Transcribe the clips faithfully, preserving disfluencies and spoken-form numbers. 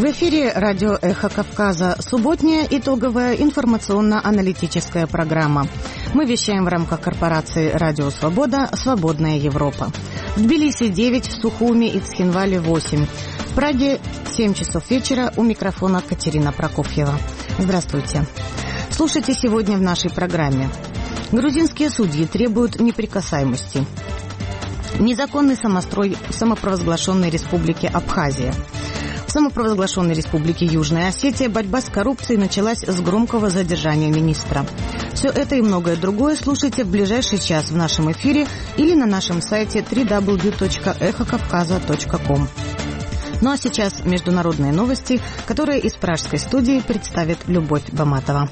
В эфире радио «Эхо Кавказа». Субботняя итоговая информационно-аналитическая программа. Мы вещаем в рамках корпорации «Радио Свобода. Свободная Европа». В Тбилиси девять, в Сухуми и Цхинвале восемь. В Праге семь часов вечера. У микрофона Катерина Прокофьева. Здравствуйте. Слушайте сегодня в нашей программе. Грузинские судьи требуют неприкасаемости. Незаконный самострой в самопровозглашенной республике Абхазия. В самопровозглашенной республике Южная Осетия борьба с коррупцией началась с громкого задержания министра. Все это и многое другое слушайте в ближайший час в нашем эфире или на нашем сайте дабл ю дабл ю дабл ю точка эхо кавказа точка ком. Ну а сейчас международные новости, которые из пражской студии представит Любовь Баматова.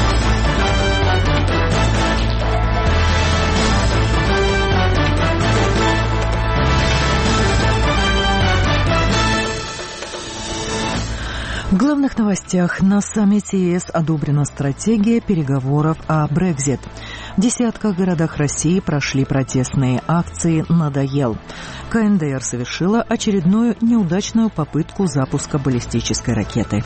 В главных новостях. На саммите ЕС одобрена стратегия переговоров о Брексит. В десятках городах России прошли протестные акции «Надоел». КНДР совершила очередную неудачную попытку запуска баллистической ракеты.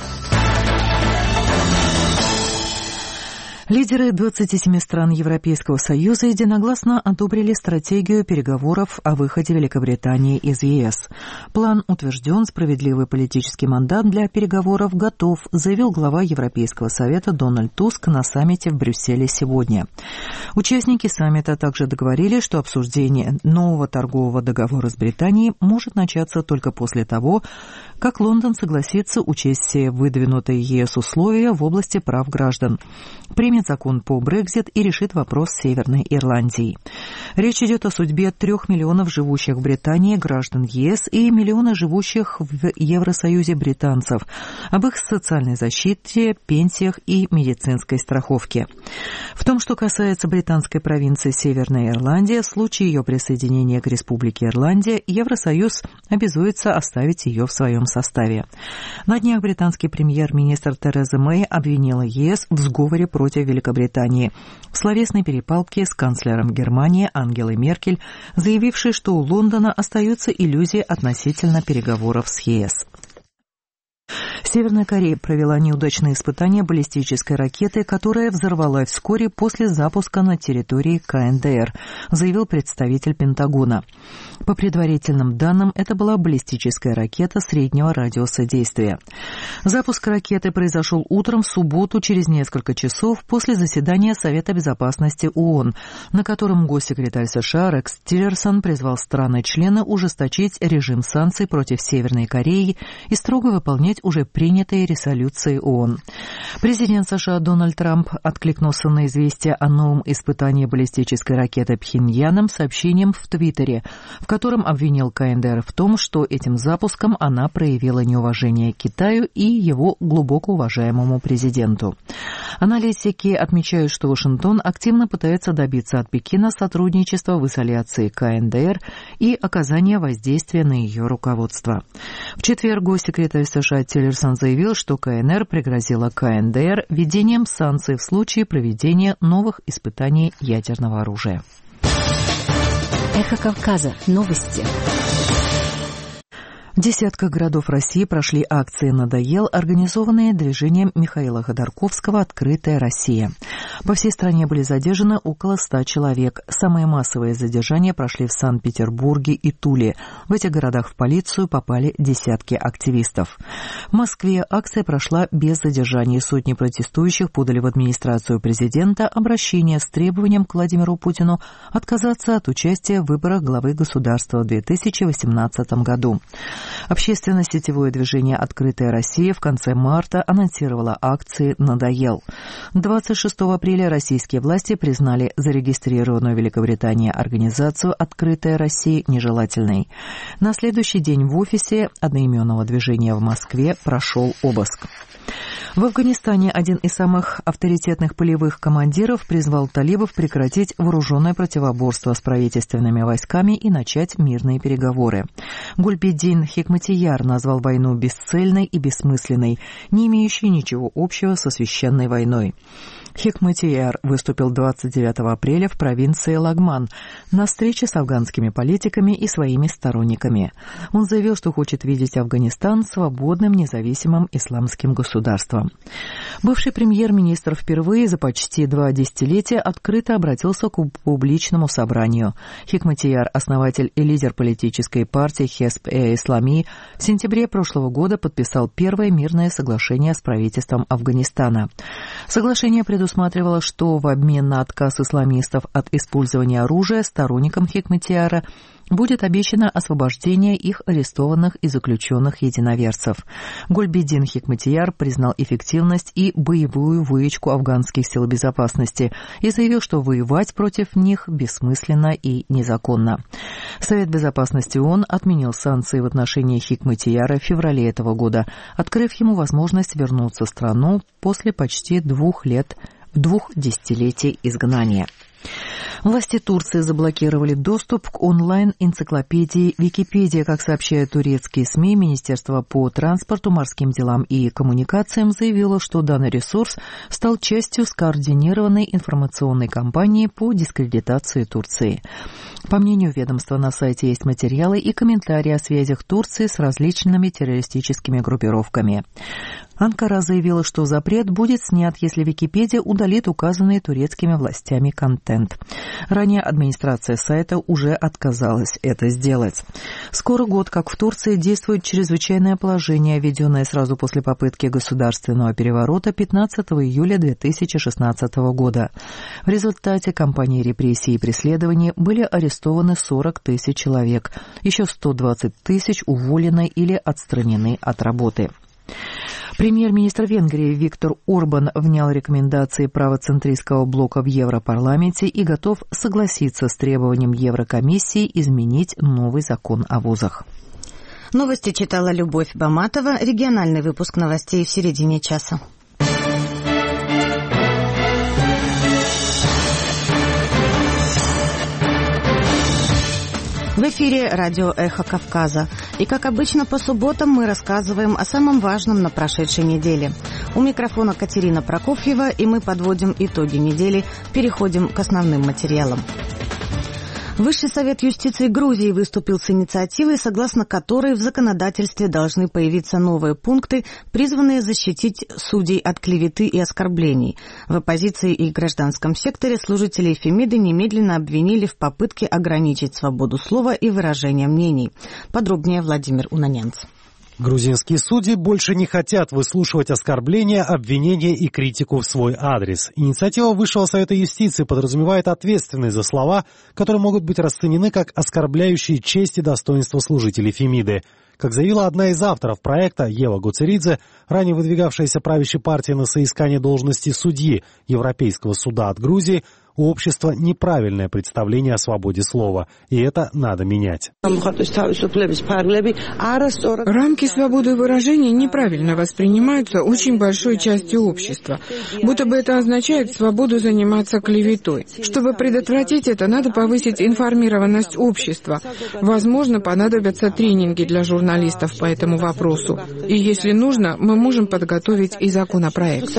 Лидеры двадцати семи стран Европейского Союза единогласно одобрили стратегию переговоров о выходе Великобритании из ЕС. План утвержден, справедливый политический мандат для переговоров готов, заявил глава Европейского Совета Дональд Туск на саммите в Брюсселе сегодня. Участники саммита также договорились, что обсуждение нового торгового договора с Британией может начаться только после того, как Лондон согласится учесть все выдвинутые ЕС условия в области прав граждан, примет закон по Брексит и решит вопрос с Северной Ирландией. Речь идет о судьбе трех миллионов живущих в Британии граждан ЕС и миллиона живущих в Евросоюзе британцев, об их социальной защите, пенсиях и медицинской страховке. В том, что касается британской провинции Северная Ирландия, в случае ее присоединения к Республике Ирландия, Евросоюз обязуется оставить ее в своем составе. На днях британский премьер-министр Тереза Мэй обвинила ЕС в сговоре против Великобритании в словесной перепалке с канцлером Германии Ангелой Меркель, заявившей, что у Лондона остаются иллюзии относительно переговоров с ЕС. Северная Корея провела неудачные испытания баллистической ракеты, которая взорвалась вскоре после запуска на территории КНДР, заявил представитель Пентагона. По предварительным данным, это была баллистическая ракета среднего радиуса действия. Запуск ракеты произошел утром в субботу через несколько часов после заседания Совета безопасности ООН, на котором госсекретарь США Рекс Тиллерсон призвал страны-члены ужесточить режим санкций против Северной Кореи и строго выполнять уже принятые резолюции ООН. Президент США Дональд Трамп откликнулся на известие о новом испытании баллистической ракеты Пхеньяном сообщением в Твиттере, в котором обвинил КНДР в том, что этим запуском она проявила неуважение к Китаю и его глубоко уважаемому президенту. Аналитики отмечают, что Вашингтон активно пытается добиться от Пекина сотрудничества в изоляции КНДР и оказания воздействия на ее руководство. В четверг госсекретарь США Тиллерсон заявил, что КНР пригрозила КНДР введением санкций в случае проведения новых испытаний ядерного оружия. Эхо Кавказа. Новости. В десятках городов России прошли акции «Надоел», организованные движением Михаила Ходорковского «Открытая Россия». По всей стране были задержаны около ста человек. Самые массовые задержания прошли в Санкт-Петербурге и Туле. В этих городах в полицию попали десятки активистов. В Москве акция прошла без задержаний. Сотни протестующих подали в администрацию президента обращение с требованием к Владимиру Путину отказаться от участия в выборах главы государства в две тысячи восемнадцатом году. Общественно-сетевое движение «Открытая Россия» в конце марта анонсировало акции «Надоел». двадцать шестого апреля российские власти признали зарегистрированную в Великобритании организацию «Открытая Россия» нежелательной. На следующий день в офисе одноименного движения в Москве прошел обыск. В Афганистане один из самых авторитетных полевых командиров призвал талибов прекратить вооруженное противоборство с правительственными войсками и начать мирные переговоры. Гульбеддин Хикматияр назвал войну бесцельной и бессмысленной, не имеющей ничего общего со священной войной. Хикматияр выступил двадцать девятого апреля в провинции Лагман на встрече с афганскими политиками и своими сторонниками. Он заявил, что хочет видеть Афганистан свободным, независимым исламским государством. Бывший премьер-министр впервые за почти два десятилетия открыто обратился к публичному собранию. Хикматияр, основатель и лидер политической партии Хесп-э-Ислами, в сентябре прошлого года подписал первое мирное соглашение с правительством Афганистана. Соглашение предусматривало, что в обмен на отказ исламистов от использования оружия сторонникам Хикматияра будет обещано освобождение их арестованных и заключенных единоверцев. Гульбеддин Хикматияр признал эффективность и боевую выучку афганских сил безопасности и заявил, что воевать против них бессмысленно и незаконно. Совет безопасности ООН отменил санкции в отношении Хикматияра в феврале этого года, открыв ему возможность вернуться в страну после почти двух лет, двух десятилетий изгнания. Власти Турции заблокировали доступ к онлайн-энциклопедии Википедия. Как сообщают турецкие СМИ, Министерство по транспорту, морским делам и коммуникациям заявило, что данный ресурс стал частью скоординированной информационной кампании по дискредитации Турции. По мнению ведомства, на сайте есть материалы и комментарии о связях Турции с различными террористическими группировками. Анкара заявила, что запрет будет снят, если Википедия удалит указанный турецкими властями контент. Ранее администрация сайта уже отказалась это сделать. Скоро год, как в Турции действует чрезвычайное положение, введенное сразу после попытки государственного переворота пятнадцатого июля две тысячи шестнадцатого года. В результате кампании репрессий и преследований были арестованы сорок тысяч человек, еще сто двадцать тысяч уволены или отстранены от работы. Премьер-министр Венгрии Виктор Орбан внял рекомендации правоцентристского блока в Европарламенте и готов согласиться с требованием Еврокомиссии изменить новый закон о вузах. Новости читала Любовь Баматова. Региональный выпуск новостей в середине часа. В эфире радио «Эхо Кавказа». И, как обычно, по субботам мы рассказываем о самом важном на прошедшей неделе. У микрофона Катерина Прокофьева, и мы подводим итоги недели, переходим к основным материалам. Высший совет юстиции Грузии выступил с инициативой, согласно которой в законодательстве должны появиться новые пункты, призванные защитить судей от клеветы и оскорблений. В оппозиции и гражданском секторе служителей Фемиды немедленно обвинили в попытке ограничить свободу слова и выражения мнений. Подробнее Владимир Унанянц. Грузинские судьи больше не хотят выслушивать оскорбления, обвинения и критику в свой адрес. Инициатива Высшего совета юстиции подразумевает ответственность за слова, которые могут быть расценены как оскорбляющие честь и достоинство служителей Фемиды. Как заявила одна из авторов проекта, Ева Гуцеридзе, ранее выдвигавшаяся правящей партией на соискание должности судьи Европейского суда от Грузии, у общества неправильное представление о свободе слова, и это надо менять. Рамки свободы выражения неправильно воспринимаются очень большой частью общества, будто бы это означает свободу заниматься клеветой. Чтобы предотвратить это, надо повысить информированность общества. Возможно, понадобятся тренинги для журналистов по этому вопросу. И если нужно, мы можем подготовить и законопроект.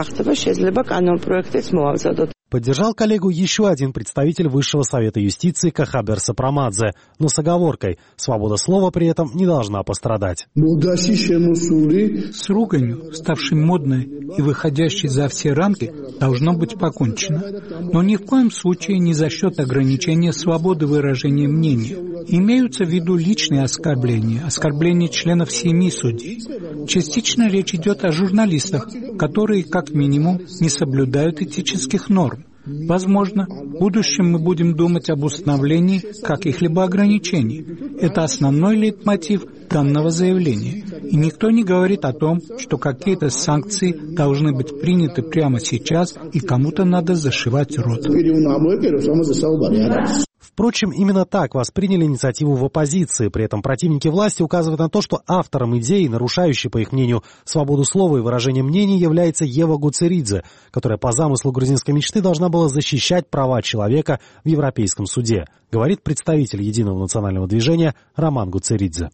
Поддержал коллегу еще один представитель Высшего совета юстиции Кахабер Сапрамадзе, но с оговоркой: свобода слова при этом не должна пострадать. С руганью, ставшей модной и выходящей за все рамки, должно быть покончено. Но ни в коем случае не за счет ограничения свободы выражения мнения. Имеются в виду личные оскорбления, оскорбления членов семьи судей. Частично речь идет о журналистах, которые, как минимум, не соблюдают этических норм. Возможно, в будущем мы будем думать об установлении каких-либо ограничений. Это основной лейтмотив данного заявления. И никто не говорит о том, что какие-то санкции должны быть приняты прямо сейчас, и кому-то надо зашивать рот. Впрочем, именно так восприняли инициативу в оппозиции. При этом противники власти указывают на то, что автором идеи, нарушающей, по их мнению, свободу слова и выражения мнений, является Ева Гуцеридзе, которая по замыслу грузинской мечты должна была защищать права человека в Европейском суде, говорит представитель Единого национального движения Роман Гуцеридзе.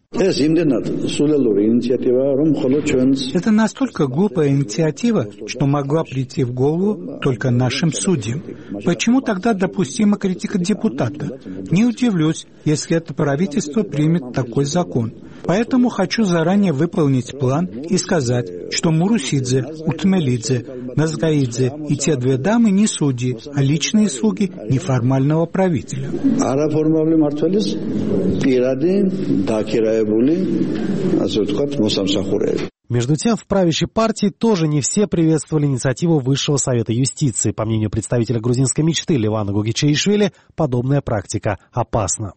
Это настолько глупая инициатива, что могла прийти в голову только нашим судьям. Почему тогда допустима критика депутата? Не удивлюсь, если это правительство примет такой закон. Поэтому хочу заранее выполнить план и сказать, что Мурусидзе, Утмелидзе, Назгаидзе и те две дамы не судьи, а личные слуги неформального правителя. Между тем, в правящей партии тоже не все приветствовали инициативу Высшего совета юстиции. По мнению представителя грузинской мечты Левана Гогичеишвили, подобная практика опасна.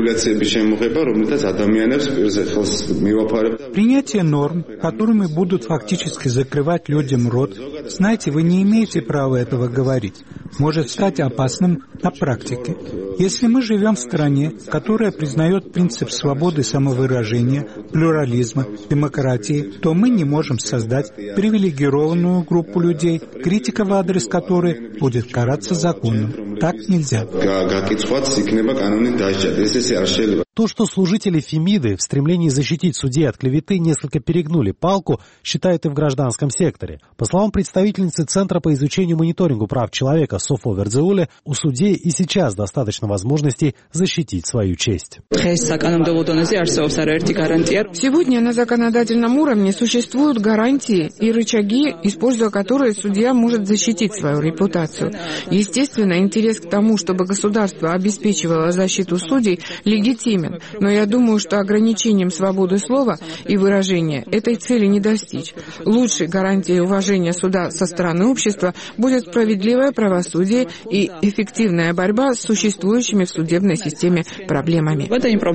Принятие норм, которыми будут фактически закрывать людям рот, знаете, вы не имеете права этого говорить, может стать опасным на практике. Если мы живем в стране, которая признает принцип свободы самовыражения, плюрализма, демократии, то мы не можем создать привилегированную группу людей, критика в адрес которой будет караться законом. Так нельзя. То, что служители Фемиды в стремлении защитить судей от клеветы несколько перегнули палку, считают и в гражданском секторе. По словам представительницы Центра по изучению и мониторингу прав человека Софо Вердзеуле, у судей и сейчас достаточно возможностей защитить свою честь. Сегодня на законодательном уровне существуют гарантии и рычаги, используя которые судья может защитить свою репутацию. Естественно, интерес к тому, чтобы государство обеспечивало защиту судей, легитимен. Но я думаю, что ограничением свободы слова и выражения этой цели не достичь. Лучшей гарантией уважения суда со стороны общества будет справедливое правосудие и эффективная борьба с существующими в судебной системе проблемами.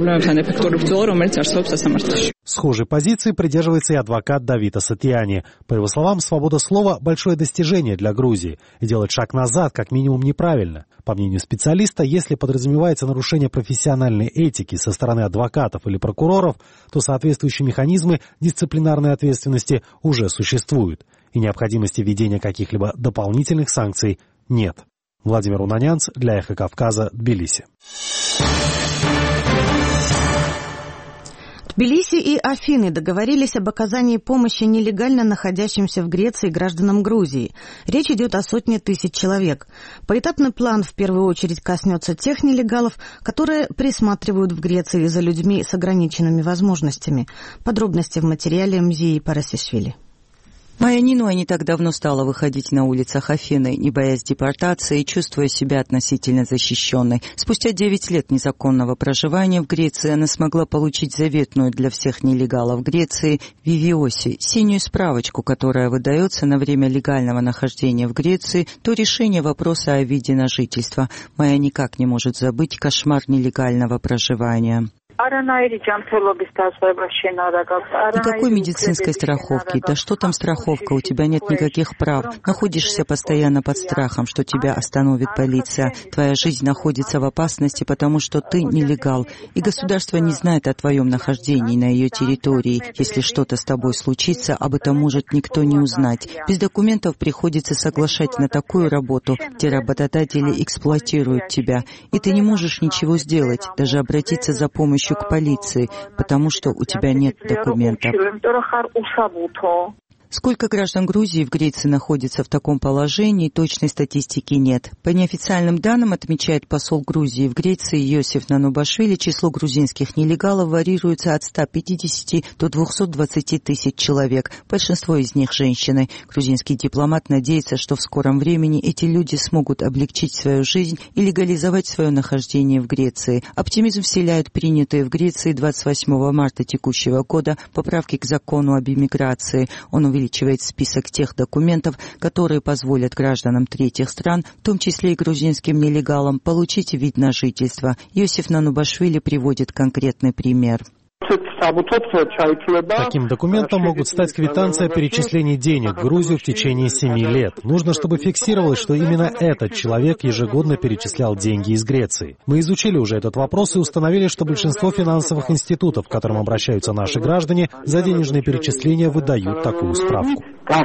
Схожей позиции придерживается и адвокат Давид Асатиани. По его словам, свобода слова – большое достижение для Грузии, и делать шаг назад как минимум неправильно. По мнению специалиста, если подразумевается нарушение профессиональной этики со стороны адвокатов или прокуроров, то соответствующие механизмы дисциплинарной ответственности уже существуют, и необходимости введения каких-либо дополнительных санкций нет. Владимир Унанянц для Эхо Кавказа, Тбилиси. Тбилиси и Афины договорились об оказании помощи нелегально находящимся в Греции гражданам Грузии. Речь идет о сотне тысяч человек. Поэтапный план в первую очередь коснется тех нелегалов, которые присматривают в Греции за людьми с ограниченными возможностями. Подробности в материале Мзии Парасишвили. Майя Нинуа не так давно стала выходить на улицах Афины, не боясь депортации и чувствуя себя относительно защищенной. Спустя девять лет незаконного проживания в Греции она смогла получить заветную для всех нелегалов Греции Вивиоси, синюю справочку, которая выдается на время легального нахождения в Греции до решения вопроса о виде на жительство. Майя никак не может забыть кошмар нелегального проживания. Никакой медицинской страховки. Да что там страховка? У тебя нет никаких прав. Находишься постоянно под страхом, что тебя остановит полиция. Твоя жизнь находится в опасности, потому что ты нелегал. И государство не знает о твоем нахождении на ее территории. Если что-то с тобой случится, об этом может никто не узнать. Без документов приходится соглашать на такую работу, где работодатели эксплуатируют тебя. И ты не можешь ничего сделать, даже обратиться за помощью к полиции, потому что у тебя нет документов. Сколько граждан Грузии в Греции находится в таком положении, точной статистики нет. По неофициальным данным, отмечает посол Грузии в Греции Йосиф Нанубашвили, число грузинских нелегалов варьируется от ста пятидесяти до двухсот двадцати тысяч человек. Большинство из них женщины. Грузинский дипломат надеется, что в скором времени эти люди смогут облегчить свою жизнь и легализовать свое нахождение в Греции. Оптимизм вселяют принятые в Греции двадцать восьмого марта текущего года поправки к закону об иммиграции. Он увеличивает увеличивает список тех документов, которые позволят гражданам третьих стран, в том числе и грузинским нелегалам, получить вид на жительство. Йосиф Нанубашвили приводит конкретный пример. Таким документом могут стать квитанция о перечислении денег в Грузию в течение семи лет. Нужно, чтобы фиксировалось, что именно этот человек ежегодно перечислял деньги из Греции. Мы изучили уже этот вопрос и установили, что большинство финансовых институтов, к которым обращаются наши граждане, за денежные перечисления выдают такую справку.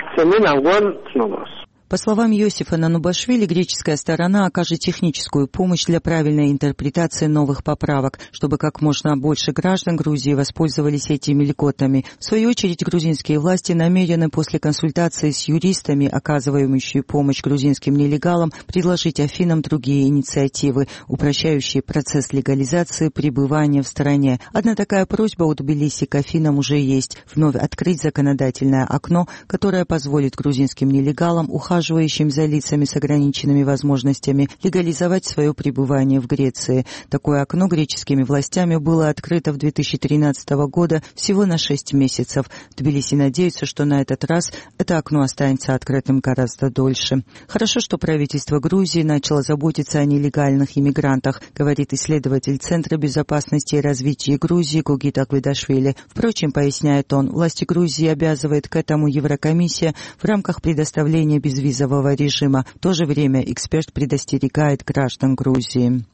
По словам Йосифа Нанубашвили, греческая сторона окажет техническую помощь для правильной интерпретации новых поправок, чтобы как можно больше граждан Грузии воспользовались этими льготами. В свою очередь, грузинские власти намерены после консультации с юристами, оказывающими помощь грузинским нелегалам, предложить Афинам другие инициативы, упрощающие процесс легализации пребывания в стране. Одна такая просьба от Тбилиси к Афинам уже есть – вновь открыть законодательное окно, которое позволит грузинским нелегалам ухаживать ухаживающим за лицами с ограниченными возможностями легализовать свое пребывание в Греции. Такое окно греческими властями было открыто в две тысячи тринадцатого года всего на шесть месяцев. Тбилиси надеется, что на этот раз это окно останется открытым гораздо дольше. Хорошо, что правительство Грузии начало заботиться о нелегальных иммигрантах, говорит исследователь Центра безопасности и развития Грузии Гогит Агведашвили. Впрочем, поясняет он, власти Грузии обязывает к этому Еврокомиссия в рамках предоставления безвизового визового режима. В то же время эксперт предостерегает граждан Грузии.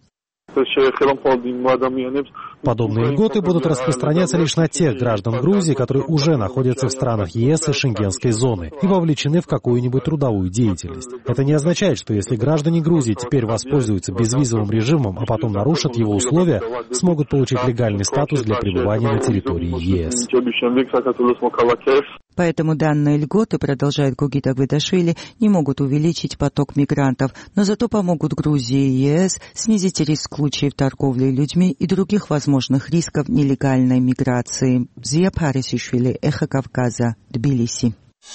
Подобные льготы будут распространяться лишь на тех граждан Грузии, которые уже находятся в странах ЕС и Шенгенской зоны и вовлечены в какую-нибудь трудовую деятельность. Это не означает, что если граждане Грузии теперь воспользуются безвизовым режимом, а потом нарушат его условия, смогут получить легальный статус для пребывания на территории ЕС. Поэтому данные льготы, продолжает Гогит Агведашвили, не могут увеличить поток мигрантов, но зато помогут Грузии и ЕС снизить риск случаев торговли людьми и других возможных рисков нелегальной миграции. Зия Парисишвили, Эхо Кавказа, Тбилиси.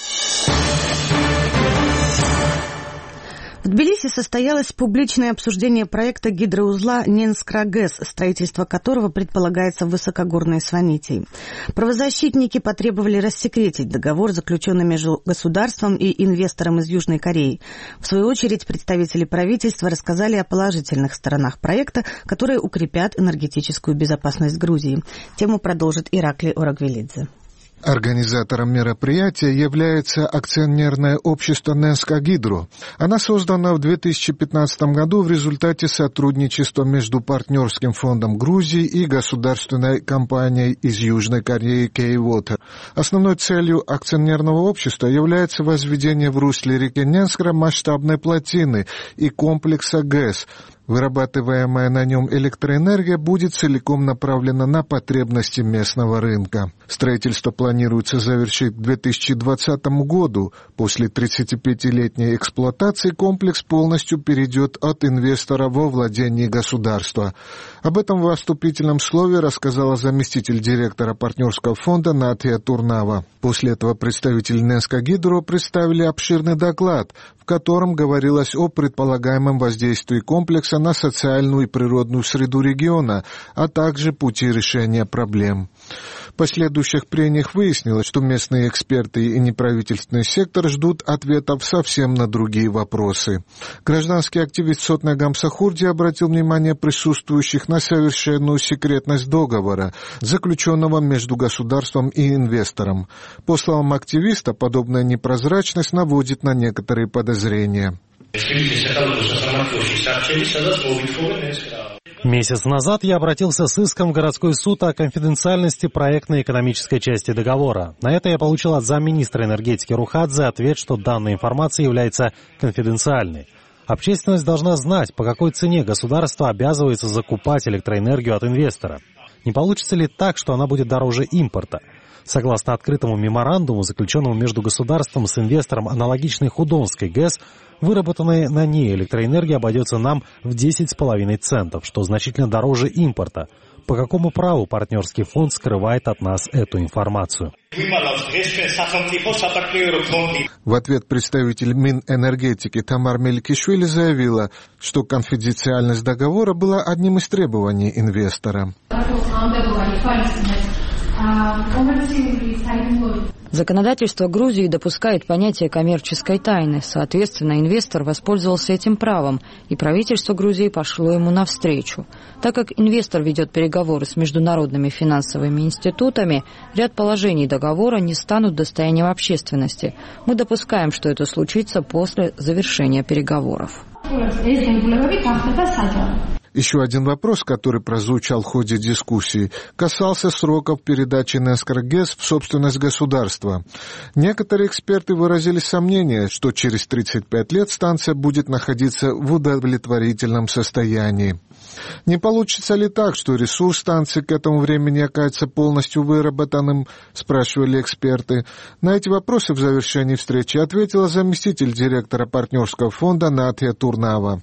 В Тбилиси состоялось публичное обсуждение проекта гидроузла Ненскра-ГЭС, строительство которого предполагается в высокогорной Сванетии. Правозащитники потребовали рассекретить договор, заключенный между государством и инвестором из Южной Кореи. В свою очередь, представители правительства рассказали о положительных сторонах проекта, которые укрепят энергетическую безопасность Грузии. Тему продолжит Иракли Орагвелидзе. Организатором мероприятия является акционерное общество Ненска Гидро. Она создана в две тысячи пятнадцатом году в результате сотрудничества между партнерским фондом Грузии и государственной компанией из Южной Кореи K-Water. Основной целью акционерного общества является возведение в русле реки Ненскра масштабной плотины и комплекса ГЭС. Вырабатываемая на нем электроэнергия будет целиком направлена на потребности местного рынка. Строительство планируется завершить к две тысячи двадцатому году. После тридцатипятилетней эксплуатации комплекс полностью перейдет от инвестора во владение государства. Об этом в вступительном слове рассказала заместитель директора партнерского фонда Натия Турнава. После этого представители Ненска Гидро представили обширный доклад, в котором говорилось о предполагаемом воздействии комплекса на социальную и природную среду региона, а также пути решения проблем. В последующих прениях выяснилось, что местные эксперты и неправительственный сектор ждут ответов совсем на другие вопросы. Гражданский активист Сотна Гамсахурди обратил внимание присутствующих на совершенную секретность договора, заключенного между государством и инвестором. По словам активиста, подобная непрозрачность наводит на некоторые подозрения. Месяц назад я обратился с иском в городской суд о конфиденциальности проектной экономической части договора. На это я получил от замминистра энергетики Рухадзе ответ, что данная информация является конфиденциальной. Общественность должна знать, по какой цене государство обязывается закупать электроэнергию от инвестора. Не получится ли так, что она будет дороже импорта? Согласно открытому меморандуму, заключенному между государством с инвестором аналогичной Худонской ГЭС, выработанная на ней электроэнергия обойдется нам в десять с половиной центов, что значительно дороже импорта. По какому праву партнерский фонд скрывает от нас эту информацию? В ответ представитель Минэнергетики Тамар Меликишвили заявила, что конфиденциальность договора была одним из требований инвестора. Законодательство Грузии допускает понятие коммерческой тайны. Соответственно, инвестор воспользовался этим правом, и правительство Грузии пошло ему навстречу. Так как инвестор ведет переговоры с международными финансовыми институтами, ряд положений договора не станут достоянием общественности. Мы допускаем, что это случится после завершения переговоров. Еще один вопрос, который прозвучал в ходе дискуссии, касался сроков передачи НЭСКР ГЭС в собственность государства. Некоторые эксперты выразили сомнение, что через тридцать пять лет станция будет находиться в удовлетворительном состоянии. Не получится ли так, что ресурс станции к этому времени окажется полностью выработанным, спрашивали эксперты. На эти вопросы в завершении встречи ответила заместитель директора партнерского фонда Натья Турнава.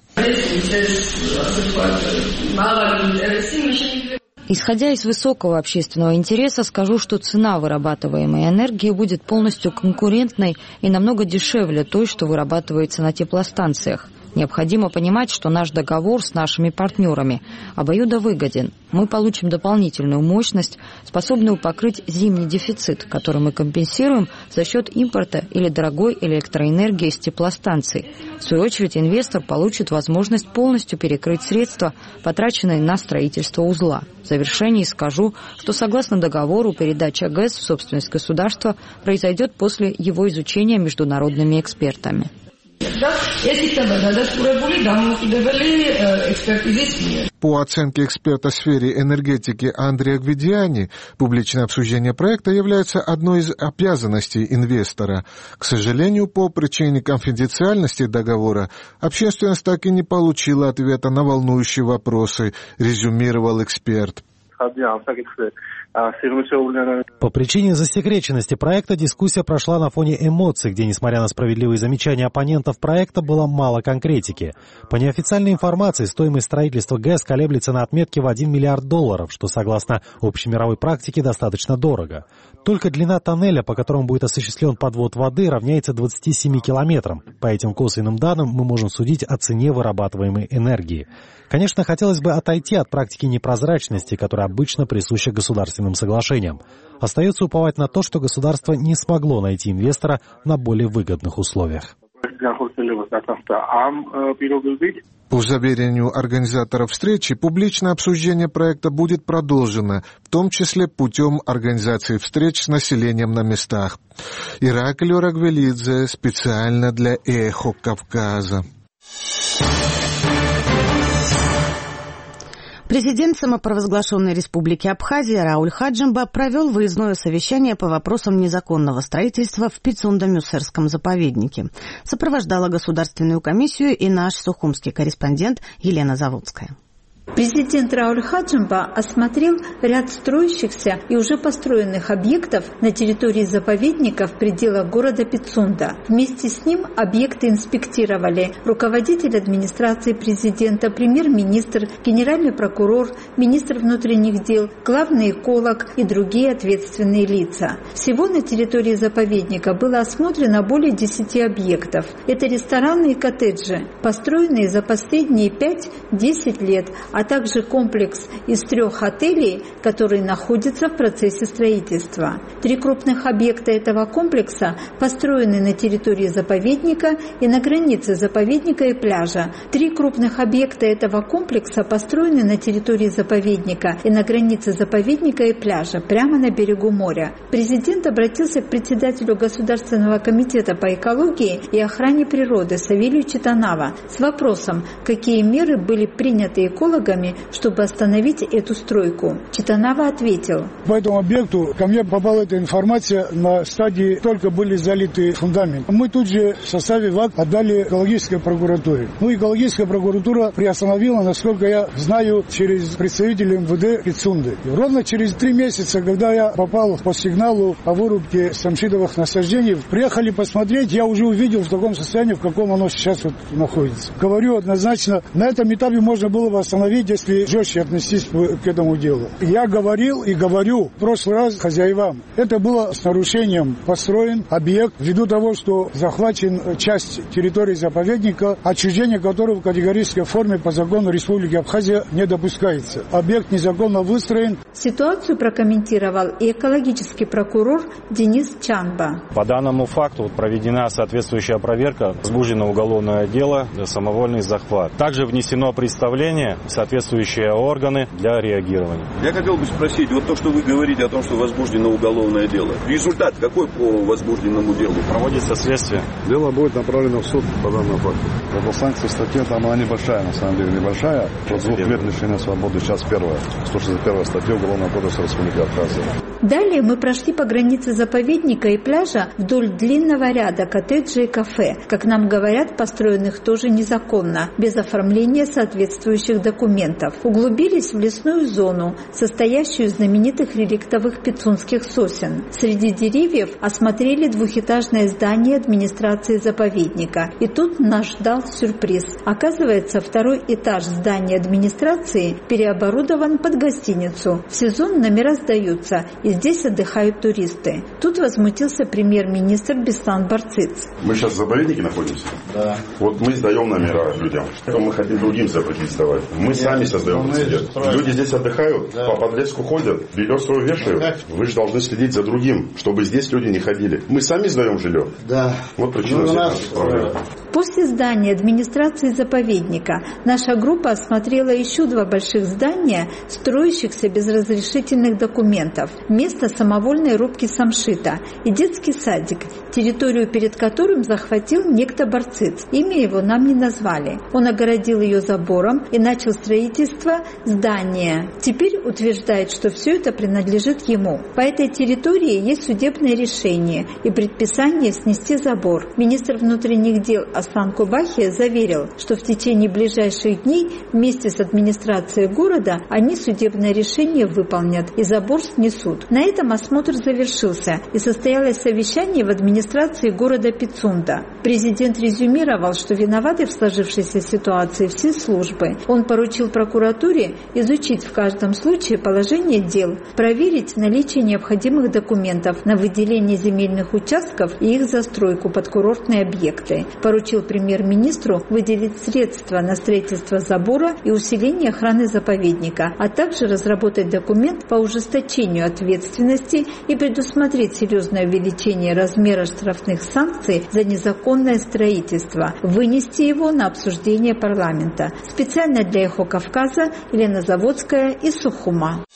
Исходя из высокого общественного интереса, скажу, что цена вырабатываемой энергии будет полностью конкурентной и намного дешевле той, что вырабатывается на теплостанциях. Необходимо понимать, что наш договор с нашими партнерами обоюдовыгоден. Мы получим дополнительную мощность, способную покрыть зимний дефицит, который мы компенсируем за счет импорта или дорогой электроэнергии с теплостанций. В свою очередь, инвестор получит возможность полностью перекрыть средства, потраченные на строительство узла. В завершении скажу, что согласно договору передача ГЭС в собственность государства произойдет после его изучения международными экспертами. По оценке эксперта в сфере энергетики Андрея Гвидиани, публичное обсуждение проекта является одной из обязанностей инвестора. К сожалению, по причине конфиденциальности договора, общественность так и не получила ответа на волнующие вопросы, резюмировал эксперт. По причине засекреченности проекта дискуссия прошла на фоне эмоций, где, несмотря на справедливые замечания оппонентов проекта, было мало конкретики. По неофициальной информации, стоимость строительства ГЭС колеблется на отметке в один миллиард долларов, что, согласно общемировой практике, достаточно дорого. Только длина тоннеля, по которому будет осуществлен подвод воды, равняется двадцати семи километрам. По этим косвенным данным мы можем судить о цене вырабатываемой энергии. Конечно, хотелось бы отойти от практики непрозрачности, которая обычно присуща государственным соглашениям. Остается уповать на то, что государство не смогло найти инвестора на более выгодных условиях. По заверению организаторов встречи, публичное обсуждение проекта будет продолжено, в том числе путем организации встреч с населением на местах. Ираклий Рагвелидзе специально для «Эхо Кавказа». Президент самопровозглашенной республики Абхазия Рауль Хаджимба провел выездное совещание по вопросам незаконного строительства в Пицунда-Мюссерском заповеднике. Сопровождала государственную комиссию и наш сухумский корреспондент Елена Заводская. Президент Рауль Хаджимба осмотрел ряд строящихся и уже построенных объектов на территории заповедника в пределах города Пицунда. Вместе с ним объекты инспектировали руководитель администрации президента, премьер-министр, генеральный прокурор, министр внутренних дел, главный эколог и другие ответственные лица. Всего на территории заповедника было осмотрено более десяти объектов. Это рестораны и коттеджи, построенные за последние пять-десять лет, а также комплекс из трех отелей, которые находятся в процессе строительства. Три крупных объекта этого комплекса построены на территории заповедника и на границе заповедника и пляжа. Три крупных объекта этого комплекса построены на территории заповедника и на границе заповедника и пляжа, прямо на берегу моря. Президент обратился к председателю Государственного комитета по экологии и охране природы Савелию Читанава с вопросом, какие меры были приняты экологами, чтобы остановить эту стройку. Читанава ответил. По этому объекту ко мне попала эта информация на стадии, только были залиты фундамент. Мы тут же в составе ВАК отдали экологической прокуратуре. Ну, экологическая прокуратура приостановила, насколько я знаю, через представителей МВД Пицунды. И ровно через три месяца, когда я попал по сигналу о вырубке самшитовых насаждений, приехали посмотреть, я уже увидел в таком состоянии, в каком оно сейчас вот находится. Говорю однозначно, на этом этапе можно было бы остановить извините, если жестче отнестись к этому делу. Я говорил и говорю в прошлый раз хозяевам. Это было с нарушением построен объект ввиду того, что захвачен часть территории заповедника, отчуждение которого в категорической форме по закону Республики Абхазия не допускается. Объект незаконно выстроен. Ситуацию прокомментировал и экологический прокурор Денис Чанба. По данному факту проведена соответствующая проверка, возбуждено уголовное дело за самовольный захват. Также внесено представление в соответствующие органы для реагирования. Я хотел бы спросить, вот то, что вы говорите о том, что возбуждено уголовное дело, результат какой по возбужденному делу? Проводится следствие. Дело будет направлено в суд по данному факту. Это санкция статья, там она небольшая, на самом деле небольшая. От двух лет лишения свободы, сейчас первая. сто шестьдесят первая статья Уголовного кодекса Республики Абхазия. Далее мы прошли по границе заповедника и пляжа вдоль длинного ряда коттеджей и кафе, как нам говорят, построенных тоже незаконно, без оформления соответствующих документов. Углубились в лесную зону, состоящую из знаменитых реликтовых пицунских сосен. Среди деревьев осмотрели двухэтажное здание администрации заповедника. И тут нас ждал сюрприз. Оказывается, второй этаж здания администрации переоборудован под гостиницу. В сезон номера сдаются, и здесь отдыхают туристы. Тут возмутился премьер-министр Беслан Барциц. Мы сейчас в заповеднике находимся? Да. Вот мы сдаем номера людям. Мы хотим другим запретить сдавать. Мы Нет, сами создаем прецедент. Люди здесь отдыхают, да. По подлеску ходят, белье свое вешают. Вы же должны следить за другим, чтобы здесь люди не ходили. Мы сами сдаем жилье? Да. Вот причина ну, всех наших проблем. После здания администрации заповедника наша группа осмотрела еще два больших здания, строящихся без разрешительных документов. Место самовольной рубки самшита и детский садик, территорию перед которым захватил некто Барциц. Имя его нам не назвали. Он огородил ее забором и начал строительство здания. Теперь утверждает, что все это принадлежит ему. По этой территории есть судебное решение и предписание снести забор. Министр внутренних дел Асан Кубахия заверил, что в течение ближайших дней вместе с администрацией города они судебное решение выполнят и забор снесут. На этом осмотр завершился и состоялось совещание в администрации города Пицунда. Президент резюмировал, что виноваты в сложившейся ситуации все службы. Он поручил прокуратуре изучить в каждом случае положение дел, проверить наличие необходимых документов на выделение земельных участков и их застройку под курортные объекты. Поручил премьер-министру выделить средства на строительство забора и усиление охраны заповедника, а также разработать документ по ужесточению ответственности и предусмотреть серьезное увеличение размера штрафных санкций за незаконное строительство, вынести его на обсуждение парламента. Специально для «Эхо Кавказа» Елена Заводская из Сухума.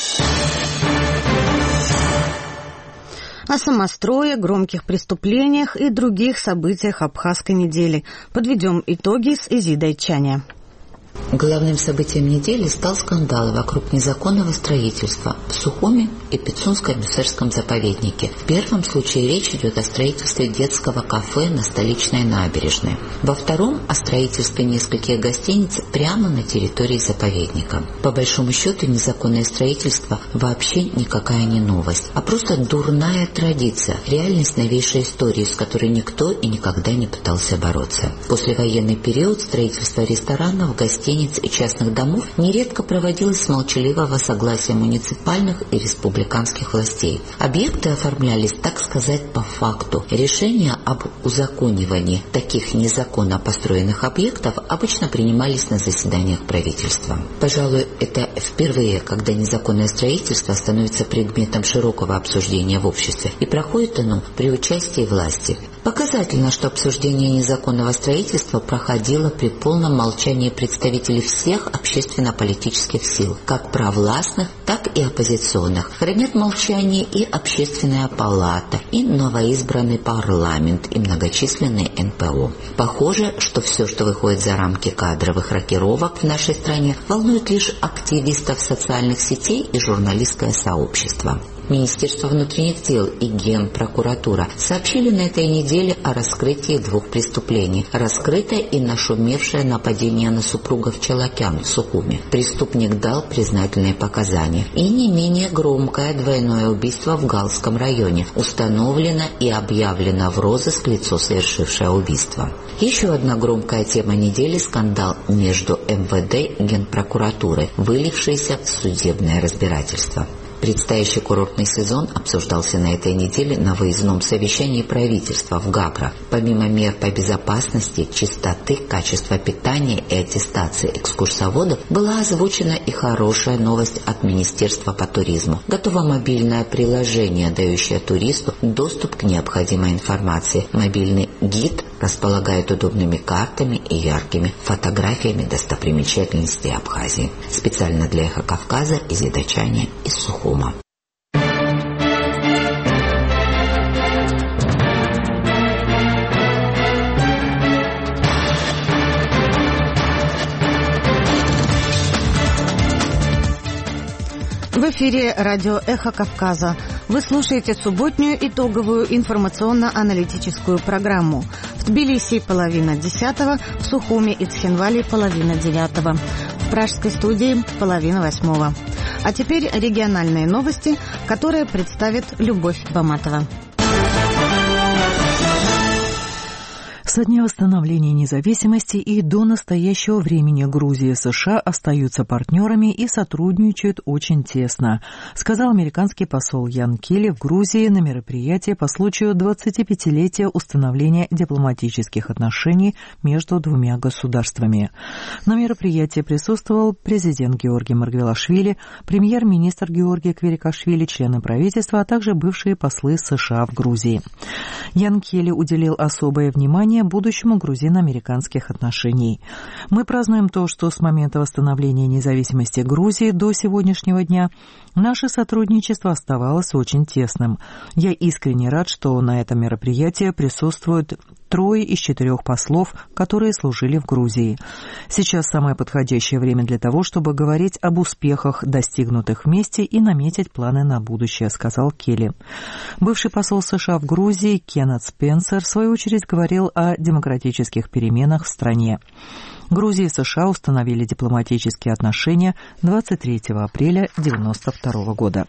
О самострое, громких преступлениях и других событиях Абхазской недели. Подведем итоги с Изидой Чаня. Главным событием недели стал скандал вокруг незаконного строительства в Сухуме и Пицунско-Бюсерском заповеднике. В первом случае речь идет о строительстве детского кафе на столичной набережной. Во втором – о строительстве нескольких гостиниц прямо на территории заповедника. По большому счету, незаконное строительство вообще никакая не новость, а просто дурная традиция, реальность новейшей истории, с которой никто и никогда не пытался бороться. Послевоенный период строительство ресторанов, гостиниц и частных домов нередко проводилось с молчаливого согласия муниципальных и республиканских властей. Объекты оформлялись, так сказать, по факту. Решения об узаконивании таких незаконно построенных объектов обычно принимались на заседаниях правительства. Пожалуй, это впервые, когда незаконное строительство становится предметом широкого обсуждения в обществе, и проходит оно при участии власти. Показательно, что обсуждение незаконного строительства проходило при полном молчании представителей всех общественно-политических сил, как провластных, так и оппозиционных. Хранят молчание и Общественная палата, и новоизбранный парламент, и многочисленные эн пэ о. Похоже, что все, что выходит за рамки кадровых рокировок в нашей стране, волнует лишь активистов социальных сетей и журналистское сообщество. Министерство внутренних дел и Генпрокуратура сообщили на этой неделе о раскрытии двух преступлений. Раскрытое и нашумевшее нападение на супругов Челакян в Сухуми. Преступник дал признательные показания. И не менее громкое двойное убийство в Галском районе. Установлено и объявлено в розыск лицо, совершившее убийство. Еще одна громкая тема недели – скандал между эм вэ дэ и Генпрокуратурой, вылившийся в судебное разбирательство. Предстоящий курортный сезон обсуждался на этой неделе на выездном совещании правительства в Гагра. Помимо мер по безопасности, чистоты, качества питания и аттестации экскурсоводов, была озвучена и хорошая новость от Министерства по туризму. Готово мобильное приложение, дающее туристу доступ к необходимой информации. Мобильный гид располагает удобными картами и яркими фотографиями достопримечательностей Абхазии. Специально для «Эхо Кавказа» из Ядачани, из Сухума. В эфире радио «Эхо Кавказа». Вы слушаете субботнюю итоговую информационно-аналитическую программу. В Тбилиси половина десятого, в Сухуми и Цхинвале половина девятого, в пражской студии половина восьмого. А теперь региональные новости, которые представит Любовь Баматова. Со дня восстановления независимости и до настоящего времени Грузия и США остаются партнерами и сотрудничают очень тесно, сказал американский посол Ян Келли в Грузии на мероприятии по случаю двадцатипятилетия установления дипломатических отношений между двумя государствами. На мероприятии присутствовал президент Георгий Маргвелашвили, премьер-министр Георгий Кверикашвили, члены правительства, а также бывшие послы США в Грузии. Ян Келли уделил особое внимание будущему грузино-американских отношений. Мы празднуем то, что с момента восстановления независимости Грузии до сегодняшнего дня наше сотрудничество оставалось очень тесным. Я искренне рад, что на этом мероприятии присутствуют трое из четырех послов, которые служили в Грузии. Сейчас самое подходящее время для того, чтобы говорить об успехах, достигнутых вместе, и наметить планы на будущее, сказал Келли. Бывший посол США в Грузии Кеннет Спенсер, в свою очередь, говорил о демократических переменах в стране. Грузия и США установили дипломатические отношения двадцать третьего апреля девяносто второго года.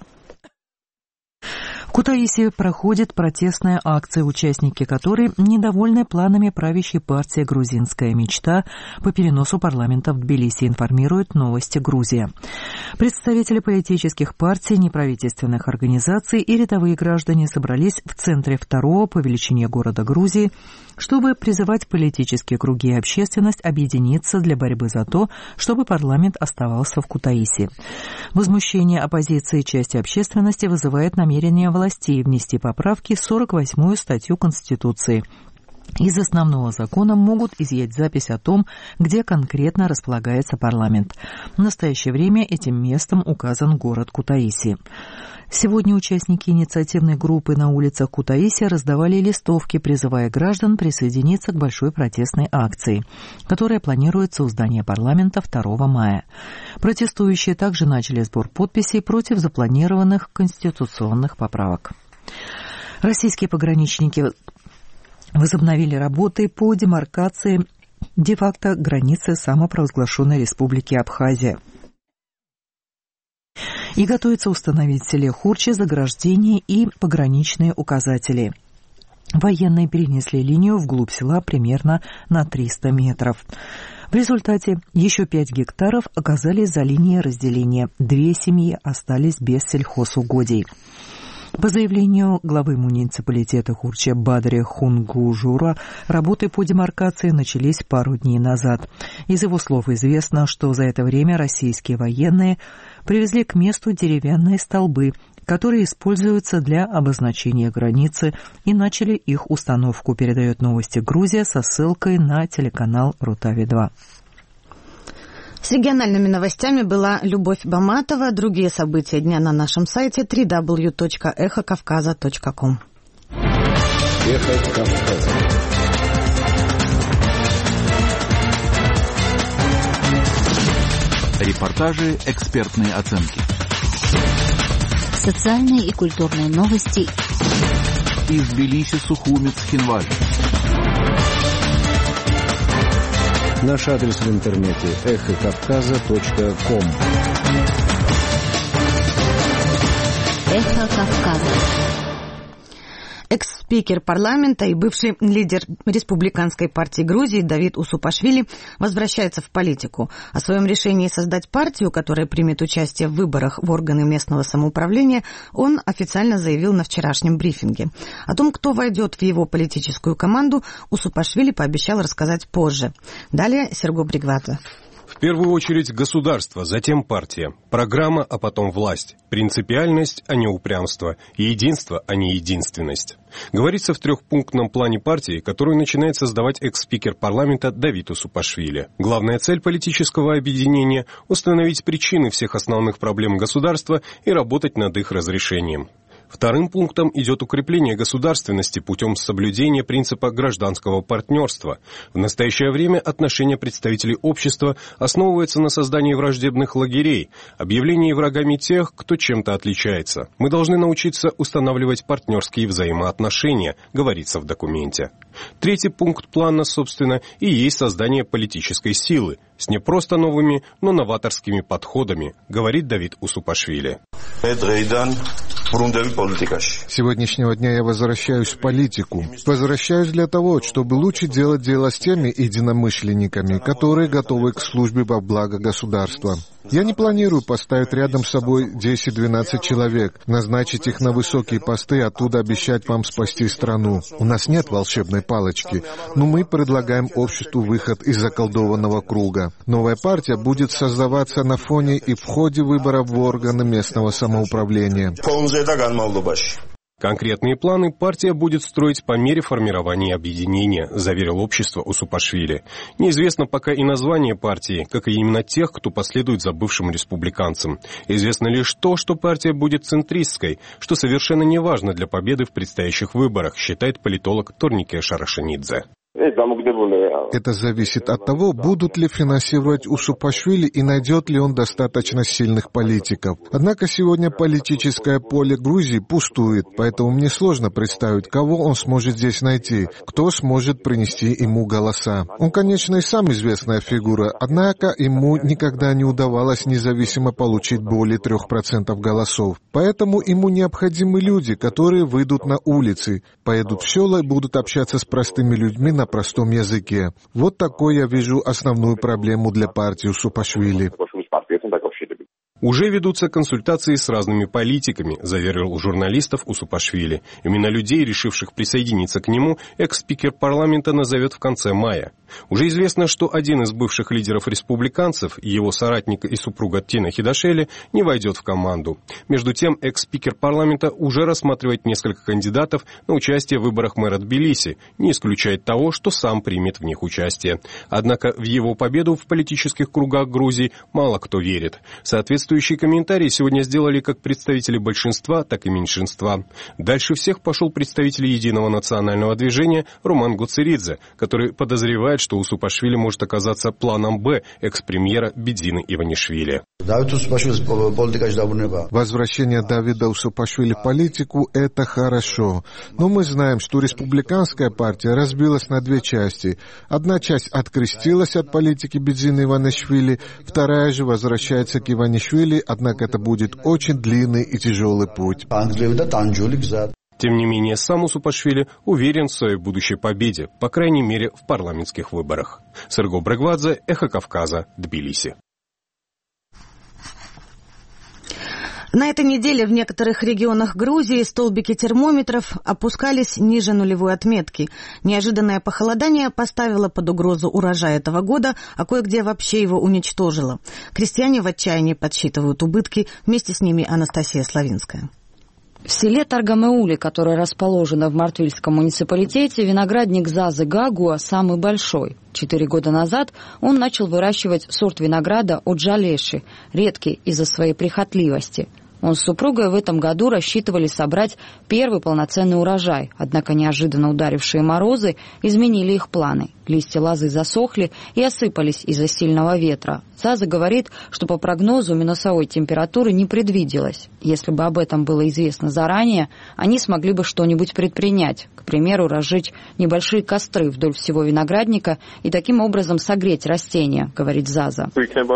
В Кутаиси проходит протестная акция, участники которой недовольны планами правящей партии «Грузинская мечта» по переносу парламента в Тбилиси, информирует «Новости Грузия». Представители политических партий, неправительственных организаций и рядовые граждане собрались в центре второго по величине города Грузии, чтобы призывать политические круги и общественность объединиться для борьбы за то, чтобы парламент оставался в Кутаиси. Возмущение оппозиции части общественности вызывает намерение властей внести поправки в сорок восьмую статью Конституции. Из основного закона могут изъять запись о том, где конкретно располагается парламент. В настоящее время этим местом указан город Кутаиси. Сегодня участники инициативной группы на улицах Кутаиси раздавали листовки, призывая граждан присоединиться к большой протестной акции, которая планируется у здания парламента второго мая. Протестующие также начали сбор подписей против запланированных конституционных поправок. Российские пограничники возобновили работы по демаркации де-факто границы самопровозглашенной республики Абхазия и готовится установить в селе Хурчи заграждения и пограничные указатели. Военные перенесли линию вглубь села примерно на триста метров. В результате еще пять гектаров оказались за линией разделения. Две семьи остались без сельхозугодий. По заявлению главы муниципалитета Хурча Бадри Хунгужура, работы по демаркации начались пару дней назад. Из его слов известно, что за это время российские военные привезли к месту деревянные столбы, которые используются для обозначения границы, и начали их установку, передает «Новости Грузия» со ссылкой на телеканал Рутави-два. С региональными новостями была Любовь Баматова. Другие события дня на нашем сайте дабл ю дабл ю дабл ю точка эхо кавказа точка ком. Эхо Кавказа. Репортажи, экспертные оценки. Социальные и культурные новости из Тбилиси, Сухуми, Цхинваль. Наш адрес в интернете эхо кавказа точка ком. Эхо Кавказа. Экс-спикер парламента и бывший лидер республиканской партии Грузии Давид Усупашвили возвращается в политику. О своем решении создать партию, которая примет участие в выборах в органы местного самоуправления, он официально заявил на вчерашнем брифинге. О том, кто войдет в его политическую команду, Усупашвили пообещал рассказать позже. Далее Серго Бригвата. В первую очередь государство, затем партия. Программа, а потом власть. Принципиальность, а не упрямство. Единство, а не единственность. Говорится в трехпунктном плане партии, которую начинает создавать экс-спикер парламента Давид Усупашвили. Главная цель политического объединения – установить причины всех основных проблем государства и работать над их разрешением. Вторым пунктом идет укрепление государственности путем соблюдения принципа гражданского партнерства. В настоящее время отношения представителей общества основываются на создании враждебных лагерей, объявлении врагами тех, кто чем-то отличается. Мы должны научиться устанавливать партнерские взаимоотношения, говорится в документе. Третий пункт плана, собственно, и есть создание политической силы с не просто новыми, но новаторскими подходами, говорит Давид Усупашвили. С сегодняшнего дня я возвращаюсь в политику. Возвращаюсь для того, чтобы лучше делать дело с теми единомышленниками, которые готовы к службе во благо государства. Я не планирую поставить рядом с собой десять-двенадцать человек, назначить их на высокие посты и оттуда обещать вам спасти страну. У нас нет волшебной палочки, но мы предлагаем обществу выход из заколдованного круга. Новая партия будет создаваться на фоне и в ходе выборов в органы местного самоуправления. Конкретные планы партия будет строить по мере формирования объединения, заверил общество Усупашвили. Неизвестно пока и название партии, как и именно тех, кто последует за бывшим республиканцем. Известно лишь то, что партия будет центристской, что совершенно не важно для победы в предстоящих выборах, считает политолог Торнике Шарашенидзе. Это зависит от того, будут ли финансировать Усупашвили и найдет ли он достаточно сильных политиков. Однако сегодня политическое поле Грузии пустует, поэтому мне сложно представить, кого он сможет здесь найти, кто сможет принести ему голоса. Он, конечно, и сам известная фигура, однако ему никогда не удавалось независимо получить более трех процентов голосов. Поэтому ему необходимы люди, которые выйдут на улицы, поедут в села и будут общаться с простыми людьми на простом языке. Вот такой я вижу основную проблему для партии Усупашвили. Уже ведутся консультации с разными политиками, заверил журналистов Усупашвили. Имена людей, решивших присоединиться к нему, экс-спикер парламента назовет в конце мая. Уже известно, что один из бывших лидеров республиканцев, его соратник и супруга Тина Хидашели, не войдет в команду. Между тем, экс-спикер парламента уже рассматривает несколько кандидатов на участие в выборах мэра Тбилиси, не исключает того, что сам примет в них участие. Однако в его победу в политических кругах Грузии мало кто верит. Соответствующие комментарии сегодня сделали как представители большинства, так и меньшинства. Дальше всех пошел представитель Единого национального движения Роман Гуцеридзе, который подозревает, что Усупашвили может оказаться планом «Б» экс-премьера Бедзины Иванишвили. Возвращение Давида Усупашвили в политику – это хорошо. Но мы знаем, что республиканская партия разбилась на две части. Одна часть открестилась от политики Бедзины Иванишвили, вторая же возвращается к Иванишвили, однако это будет очень длинный и тяжелый путь. Тем не менее, сам Усупашвили уверен в своей будущей победе, по крайней мере, в парламентских выборах. Серго Брагвадзе, Эхо Кавказа, Тбилиси. На этой неделе в некоторых регионах Грузии столбики термометров опускались ниже нулевой отметки. Неожиданное похолодание поставило под угрозу урожай этого года, а кое-где вообще его уничтожило. Крестьяне в отчаянии подсчитывают убытки, вместе с ними Анастасия Славинская. В селе Таргамеули, которое расположено в Мартвильском муниципалитете, виноградник Зазы Гагуа самый большой. Четыре года назад он начал выращивать сорт винограда Оджалеши, редкий из-за своей прихотливости. Он с супругой в этом году рассчитывали собрать первый полноценный урожай, однако неожиданно ударившие морозы изменили их планы. Листья лозы засохли и осыпались из-за сильного ветра. Заза говорит, что по прогнозу минусовой температуры не предвиделось. Если бы об этом было известно заранее, они смогли бы что-нибудь предпринять. К примеру, разжечь небольшие костры вдоль всего виноградника и таким образом согреть растения, говорит Заза.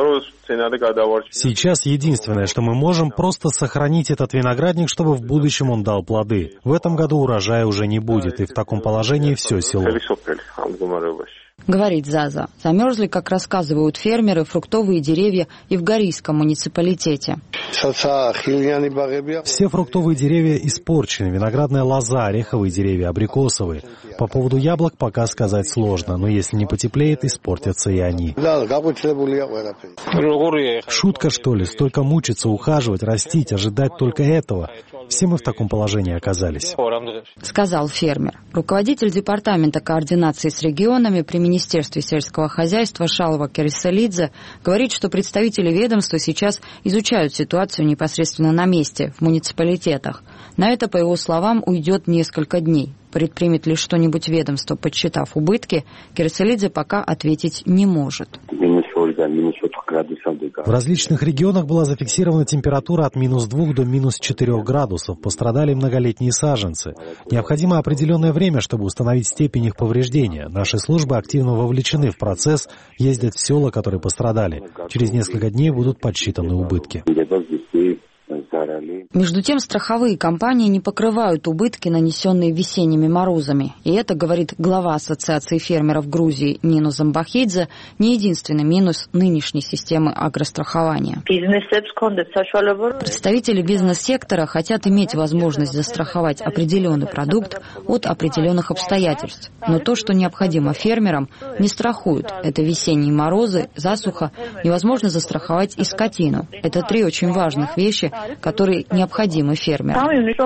Сейчас единственное, что мы можем, просто сохранить этот виноградник, чтобы в будущем он дал плоды. В этом году урожая уже не будет, и в таком положении все село. Говорит Заза. Замерзли, как рассказывают фермеры, фруктовые деревья и в Горийском муниципалитете. Все фруктовые деревья испорчены, виноградная лоза, ореховые деревья, абрикосовые. По поводу яблок пока сказать сложно, но если не потеплеет, испортятся и они. Шутка, что ли? Столько мучиться, ухаживать, растить, ожидать только этого. Все мы в таком положении оказались. Сказал фермер. Руководитель департамента координации с регионами при Министерстве сельского хозяйства Шалва Кереселидзе говорит, что представители ведомства сейчас изучают ситуацию непосредственно на месте, в муниципалитетах. На это, по его словам, уйдет несколько дней. Предпримет ли что-нибудь ведомство, подсчитав убытки, Кереселидзе пока ответить не может. В различных регионах была зафиксирована температура от минус двух до минус четырех градусов. Пострадали многолетние саженцы. Необходимо определенное время, чтобы установить степень их повреждения. Наши службы активно вовлечены в процесс, ездят в села, которые пострадали. Через несколько дней будут подсчитаны убытки. Между тем, страховые компании не покрывают убытки, нанесенные весенними морозами. И это, говорит глава Ассоциации фермеров Грузии Нину Замбахидзе, не единственный минус нынешней системы агрострахования. Представители бизнес-сектора хотят иметь возможность застраховать определенный продукт от определенных обстоятельств. Но то, что необходимо фермерам, не страхуют. Это весенние морозы, засуха, невозможно застраховать и скотину. Это три очень важных вещи, которые необходимы фермерам.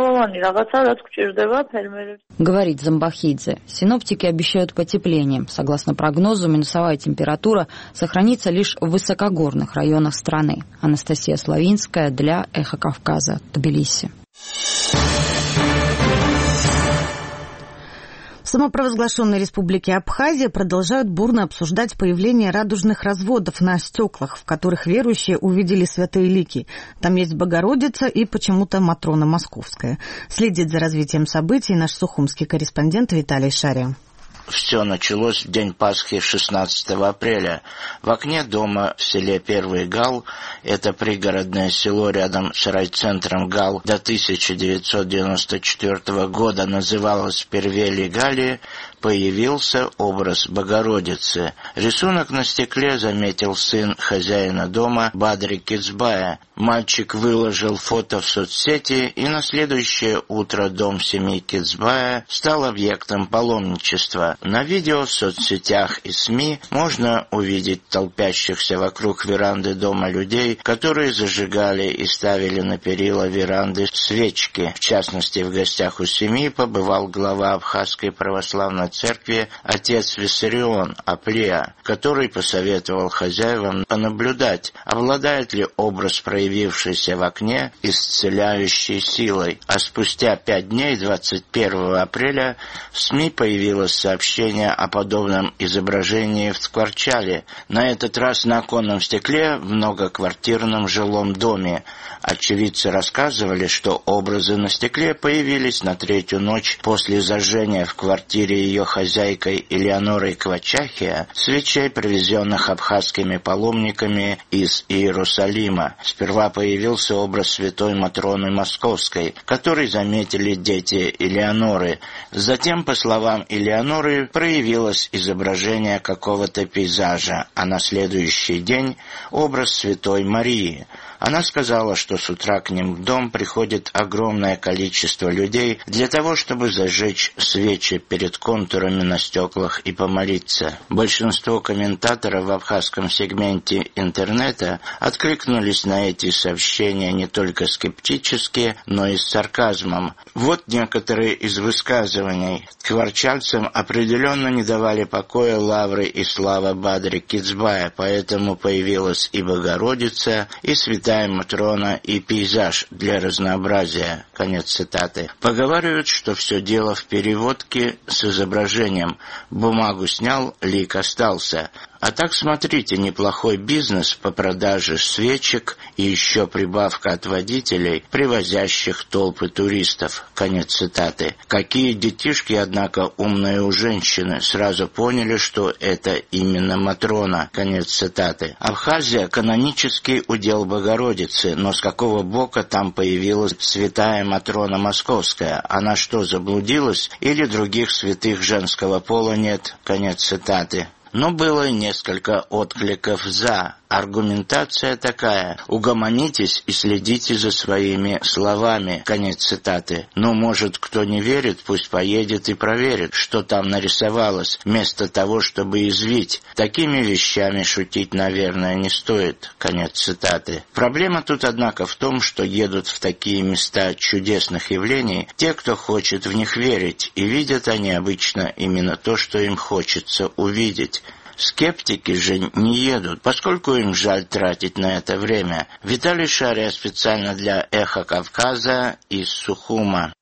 Говорит Замбахидзе. Синоптики обещают потепление. Согласно прогнозу, минусовая температура сохранится лишь в высокогорных районах страны. Анастасия Славинская для Эхо Кавказа, Тбилиси. В самопровозглашенной республике Абхазия продолжают бурно обсуждать появление радужных разводов на стеклах, в которых верующие увидели святые лики. Там есть Богородица и почему-то Матрона Московская. Следит за развитием событий наш сухумский корреспондент Виталий Шария. Все началось в день Пасхи шестнадцатого апреля. В окне дома в селе Первый Гал, это пригородное село рядом с райцентром Гал, до тысяча девятьсот девяносто четвёртого года называлось Первели Гали, появился образ Богородицы. Рисунок на стекле заметил сын хозяина дома Бадри Кицбая. Мальчик выложил фото в соцсети, и на следующее утро дом семьи Кицбая стал объектом паломничества. На видео в соцсетях и СМИ можно увидеть толпящихся вокруг веранды дома людей, которые зажигали и ставили на перила веранды свечки. В частности, в гостях у семьи побывал глава Абхазской православной церкви отец Виссарион Аплия, который посоветовал хозяевам понаблюдать, обладает ли образ, проявившийся в окне, исцеляющей силой. А спустя пять дней, двадцать первого апреля, в СМИ появилось сообщение о подобном изображении в Скворчале, на этот раз на оконном стекле в многоквартирном жилом доме. Очевидцы рассказывали, что образы на стекле появились на третью ночь после зажжения в квартире ее хозяйкой Элеонорой Квачахия свечей, привезенных абхазскими паломниками из Иерусалима. Сперва появился образ святой Матроны Московской, который заметили дети Элеоноры. Затем, по словам Элеоноры, проявилось изображение какого-то пейзажа, а на следующий день образ святой Марии. Она сказала, что с утра к ним в дом приходит огромное количество людей для того, чтобы зажечь свечи перед контуром контурами на стеклах и помолиться. Большинство комментаторов в абхазском сегменте интернета откликнулись на эти сообщения не только скептически, но и с сарказмом. Вот некоторые из высказываний. Кварчальцам определенно не давали покоя лавры и слава Бадри Кицбая, поэтому появилась и Богородица, и Святая Матрона, и пейзаж для разнообразия. Конец цитаты. Поговаривают, что все дело в переводке с изображением. Бумагу снял, лик остался. А так, смотрите, неплохой бизнес по продаже свечек и еще прибавка от водителей, привозящих толпы туристов. Конец цитаты. Какие детишки, однако, умные у женщины, сразу поняли, что это именно Матрона. Конец цитаты. Абхазия – канонический удел Богородицы, но с какого бока там появилась Святая Матрона Московская? Она что, заблудилась? Или других святых женского пола нет? Конец цитаты. Но было несколько откликов «за». Аргументация такая: угомонитесь и следите за своими словами. Конец цитаты. Ну, может, кто не верит, пусть поедет и проверит, что там нарисовалось, вместо того, чтобы извить. Такими вещами шутить, наверное, не стоит. Конец цитаты. Проблема тут, однако, в том, что едут в такие места чудесных явлений те, кто хочет в них верить, и видят они обычно именно то, что им хочется увидеть. Скептики же не едут, поскольку им жаль тратить на это время. Виталий Шария специально для «Эхо Кавказа» из Сухума.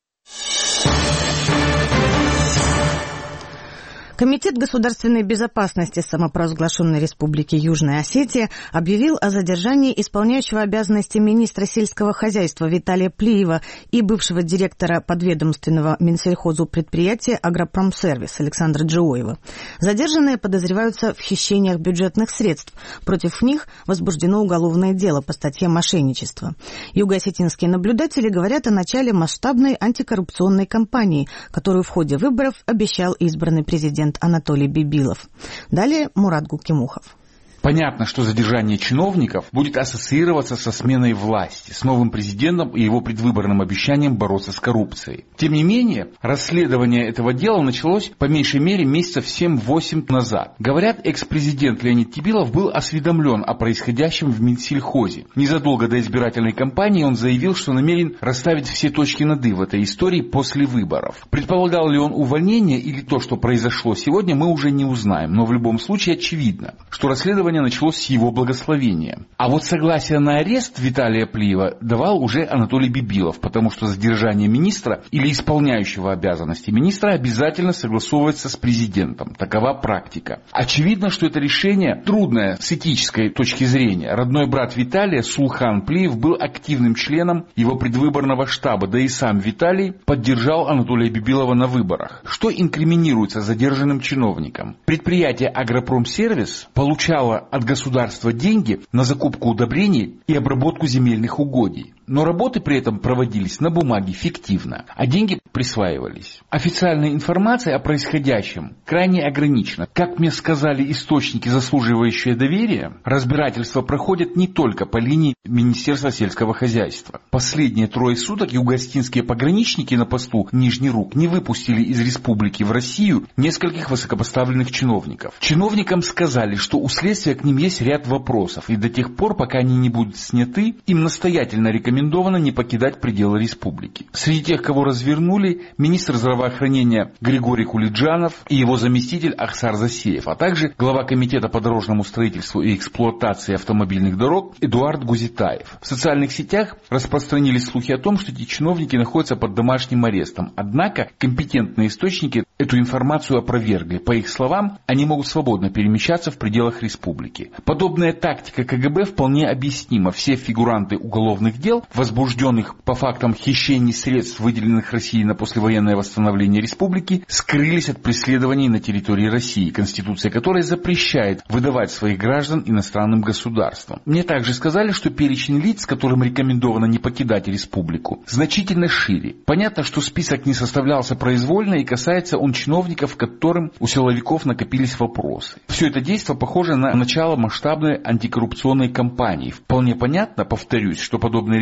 Комитет государственной безопасности самопровозглашенной Республики Южная Осетия объявил о задержании исполняющего обязанности министра сельского хозяйства Виталия Плиева и бывшего директора подведомственного Минсельхозу предприятия «Агропромсервис» Александра Джиоева. Задержанные подозреваются в хищениях бюджетных средств. Против них возбуждено уголовное дело по статье «Мошенничество». Юго-осетинские наблюдатели говорят о начале масштабной антикоррупционной кампании, которую в ходе выборов обещал избранный президент Анатолий Бибилов. Далее Мурат Гукимухов. Понятно, что задержание чиновников будет ассоциироваться со сменой власти, с новым президентом и его предвыборным обещанием бороться с коррупцией. Тем не менее, расследование этого дела началось по меньшей мере месяцев семь-восемь назад. Говорят, экс-президент Леонид Кибилов был осведомлен о происходящем в Минсельхозе. Незадолго до избирательной кампании он заявил, что намерен расставить все точки над «и» в этой истории после выборов. Предполагал ли он увольнение или то, что произошло сегодня, мы уже не узнаем, но в любом случае очевидно, что расследование началось с его благословения. А вот согласие на арест Виталия Плиева давал уже Анатолий Бибилов, потому что задержание министра или исполняющего обязанности министра обязательно согласовывается с президентом. Такова практика. Очевидно, что это решение трудное с этической точки зрения. Родной брат Виталия, Сулхан Плиев, был активным членом его предвыборного штаба, да и сам Виталий поддержал Анатолия Бибилова на выборах. Что инкриминируется задержанным чиновникам? Предприятие «Агропромсервис» получало от государства деньги на закупку удобрений и обработку земельных угодий. Но работы при этом проводились на бумаге фиктивно, а деньги присваивались. Официальная информация о происходящем крайне ограничена. Как мне сказали источники, заслуживающие доверия, разбирательства проходят не только по линии Министерства сельского хозяйства. Последние трое суток юго-осетинские пограничники на посту Нижний Рук не выпустили из республики в Россию нескольких высокопоставленных чиновников. Чиновникам сказали, что у следствия к ним есть ряд вопросов, и до тех пор, пока они не будут сняты, им настоятельно рекомендуют не покидать пределы республики. Среди тех, кого развернули, министр здравоохранения Григорий Кулиджанов и его заместитель Ахсар Засеев, а также глава комитета по дорожному строительству и эксплуатации автомобильных дорог Эдуард Гузитаев. В социальных сетях распространились слухи о том, что эти чиновники находятся под домашним арестом. Однако компетентные источники эту информацию опровергли. По их словам, они могут свободно перемещаться в пределах республики. Подобная тактика ка гэ бэ вполне объяснима. Все фигуранты уголовных дел, возбужденных по фактам хищений средств, выделенных России на послевоенное восстановление республики, скрылись от преследований на территории России, конституция которой запрещает выдавать своих граждан иностранным государствам. Мне также сказали, что перечень лиц, которым рекомендовано не покидать республику, значительно шире. Понятно, что список не составлялся произвольно и касается он чиновников, которым у силовиков накопились вопросы. Все это действие похоже на начало масштабной антикоррупционной кампании. Вполне понятно, повторюсь, что подобные решения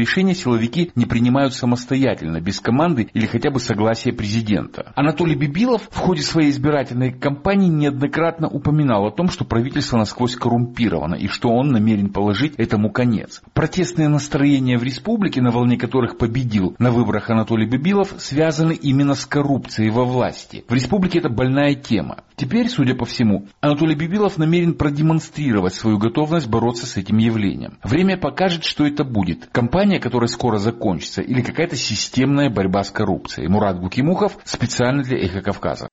решения силовики не принимают самостоятельно, без команды или хотя бы согласия президента. Анатолий Бибилов в ходе своей избирательной кампании неоднократно упоминал о том, что правительство насквозь коррумпировано и что он намерен положить этому конец. Протестные настроения в республике, на волне которых победил на выборах Анатолий Бибилов, связаны именно с коррупцией во власти. В республике это больная тема. Теперь, судя по всему, Анатолий Бибилов намерен продемонстрировать свою готовность бороться с этим явлением. Время покажет, что это будет. Кампания, которая скоро закончится, или какая-то системная борьба с коррупцией. Мурат Гукимухов специально для «Эхо Кавказа».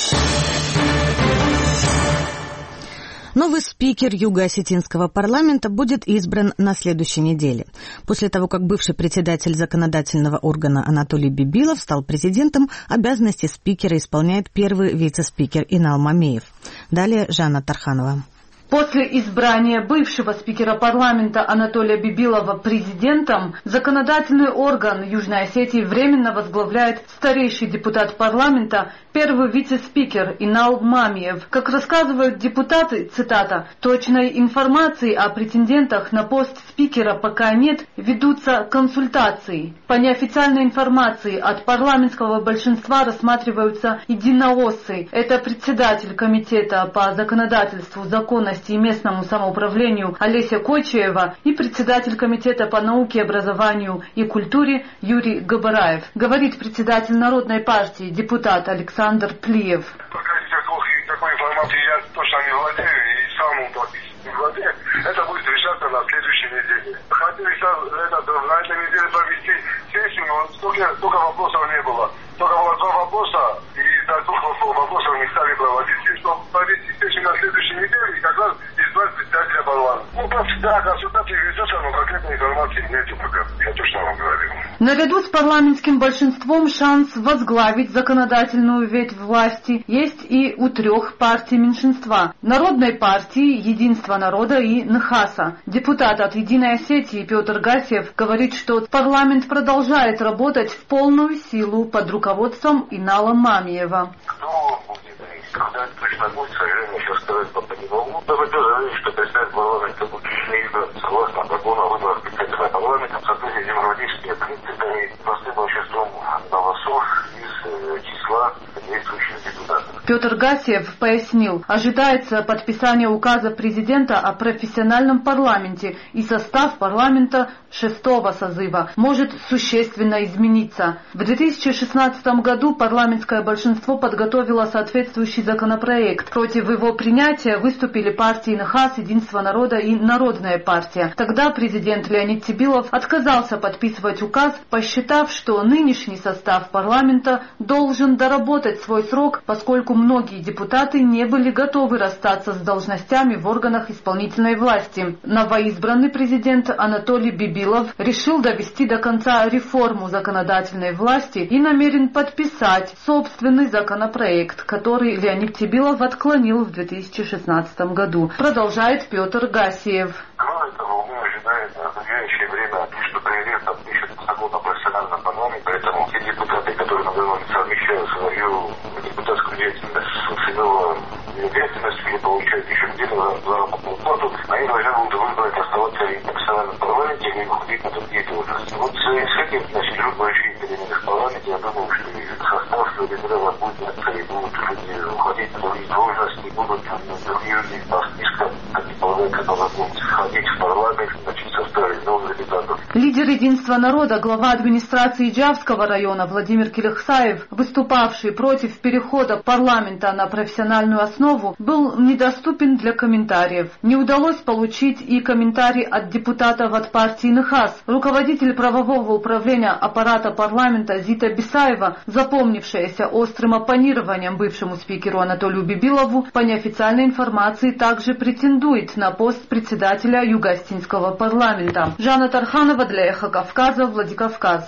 Новый спикер Юго-Осетинского парламента будет избран на следующей неделе. После того, как бывший председатель законодательного органа Анатолий Бибилов стал президентом, обязанности спикера исполняет первый вице-спикер Инал Мамеев. Далее Жанна Тарханова. После избрания бывшего спикера парламента Анатолия Бибилова президентом, законодательный орган Южной Осетии временно возглавляет старейший депутат парламента, первый вице-спикер Инал Мамеев. Как рассказывают депутаты, цитата, «точной информации о претендентах на пост спикера пока нет, ведутся консультации. По неофициальной информации от парламентского большинства рассматриваются единоосцы. Это председатель комитета по законодательству, законности и местному самоуправлению Олеся Кочеева и председатель комитета по науке, образованию и культуре Юрий Габараев», говорит председатель Народной партии, депутат Александр Плиев. Пока никакой, никакой информации я точно не владею и сам не владею. Это будет решаться на следующей неделе. Хотели это, на этой неделе провести сессию, но столько, столько вопросов не было. Только было два вопроса, и за двух вопросов не стали проводить. Чтобы провести сессию на следующей неделе, и как раз избрать председателя парламента. Ну, да, консультации ведутся, но конкретной информации нет пока. Я точно вам говорю. Наряду с парламентским большинством шанс возглавить законодательную ветвь власти есть и у трех партий меньшинства – Народной партии, Единства народа и НХАСа. Депутат от Единой Осетии Петр Гасиев говорит, что парламент продолжает работать в полную силу под руководством Инала Мамеева. Кто будет, когда это точно будет, к сожалению, сейчас сказать пока не могу. Но вы тоже видите, что представитель парламента будет избран согласно закону о выборах председателя парламента в соответствии с демократическими принципами простым большинством голосов из э, числа действующих депутатов. Петр Гасиев пояснил, ожидается подписание указа президента о профессиональном парламенте, и состав парламента шестого созыва может существенно измениться. В две тысячи шестнадцатом году парламентское большинство подготовило соответствующий законопроект. Против его принятия выступили партии НХАС, Единство народа и Народная партия. Тогда президент Леонид Тибилов отказался подписывать указ, посчитав, что нынешний состав парламента должен доработать свой срок, поскольку многие депутаты не были готовы расстаться с должностями в органах исполнительной власти. Новоизбранный президент Анатолий Бибилов решил довести до конца реформу законодательной власти и намерен подписать собственный законопроект, который Леонид Тибилов отклонил в две тысячи шестнадцатом году. Продолжает Петр Гасиев. Кроме того, мы ожидаем в настоящее время, что президент подпишет закон о профессиональном парламенте, поэтому те депутаты, которые на данный момент совмещают свою депутатскую деятельность с иного деятельностью или получают еще где-то заработную плату, они должны будут выбрать оставаться в профессиональном парламенте или уходить на другие должности. Вот с этим, значит, идут большие перемены в парламенте. Я думаю, что состав Лебедева будет меняться и будут люди уходить на другие должности, будут другие люди по спискам, как и полагается, должны будут входить в парламент, значит, составить новых депутатов. Лидер Единства народа, глава администрации Иджавского района Владимир Келехсаев, выступавший против перехода парламента на профессиональную основу, был недоступен для комментариев. Не удалось получить и комментарий от депутатов от партии НХАС. Руководитель правового управления аппарата парламента Зита Бисаева, запомнившаяся острым оппонированием бывшему спикеру Анатолию Бибилову, по неофициальной информации также претендует на пост председателя Юго-Осетинского парламента. Жанна Тарханова для «Эхо Кавказа», Владикавказ.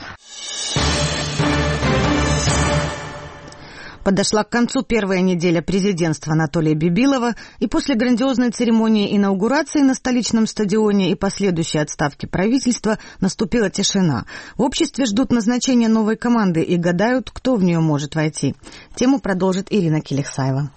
Подошла к концу первая неделя президентства Анатолия Бибилова, и после грандиозной церемонии инаугурации на столичном стадионе и последующей отставки правительства наступила тишина. В обществе ждут назначения новой команды и гадают, кто в нее может войти. Тему продолжит Ирина Келехсаева.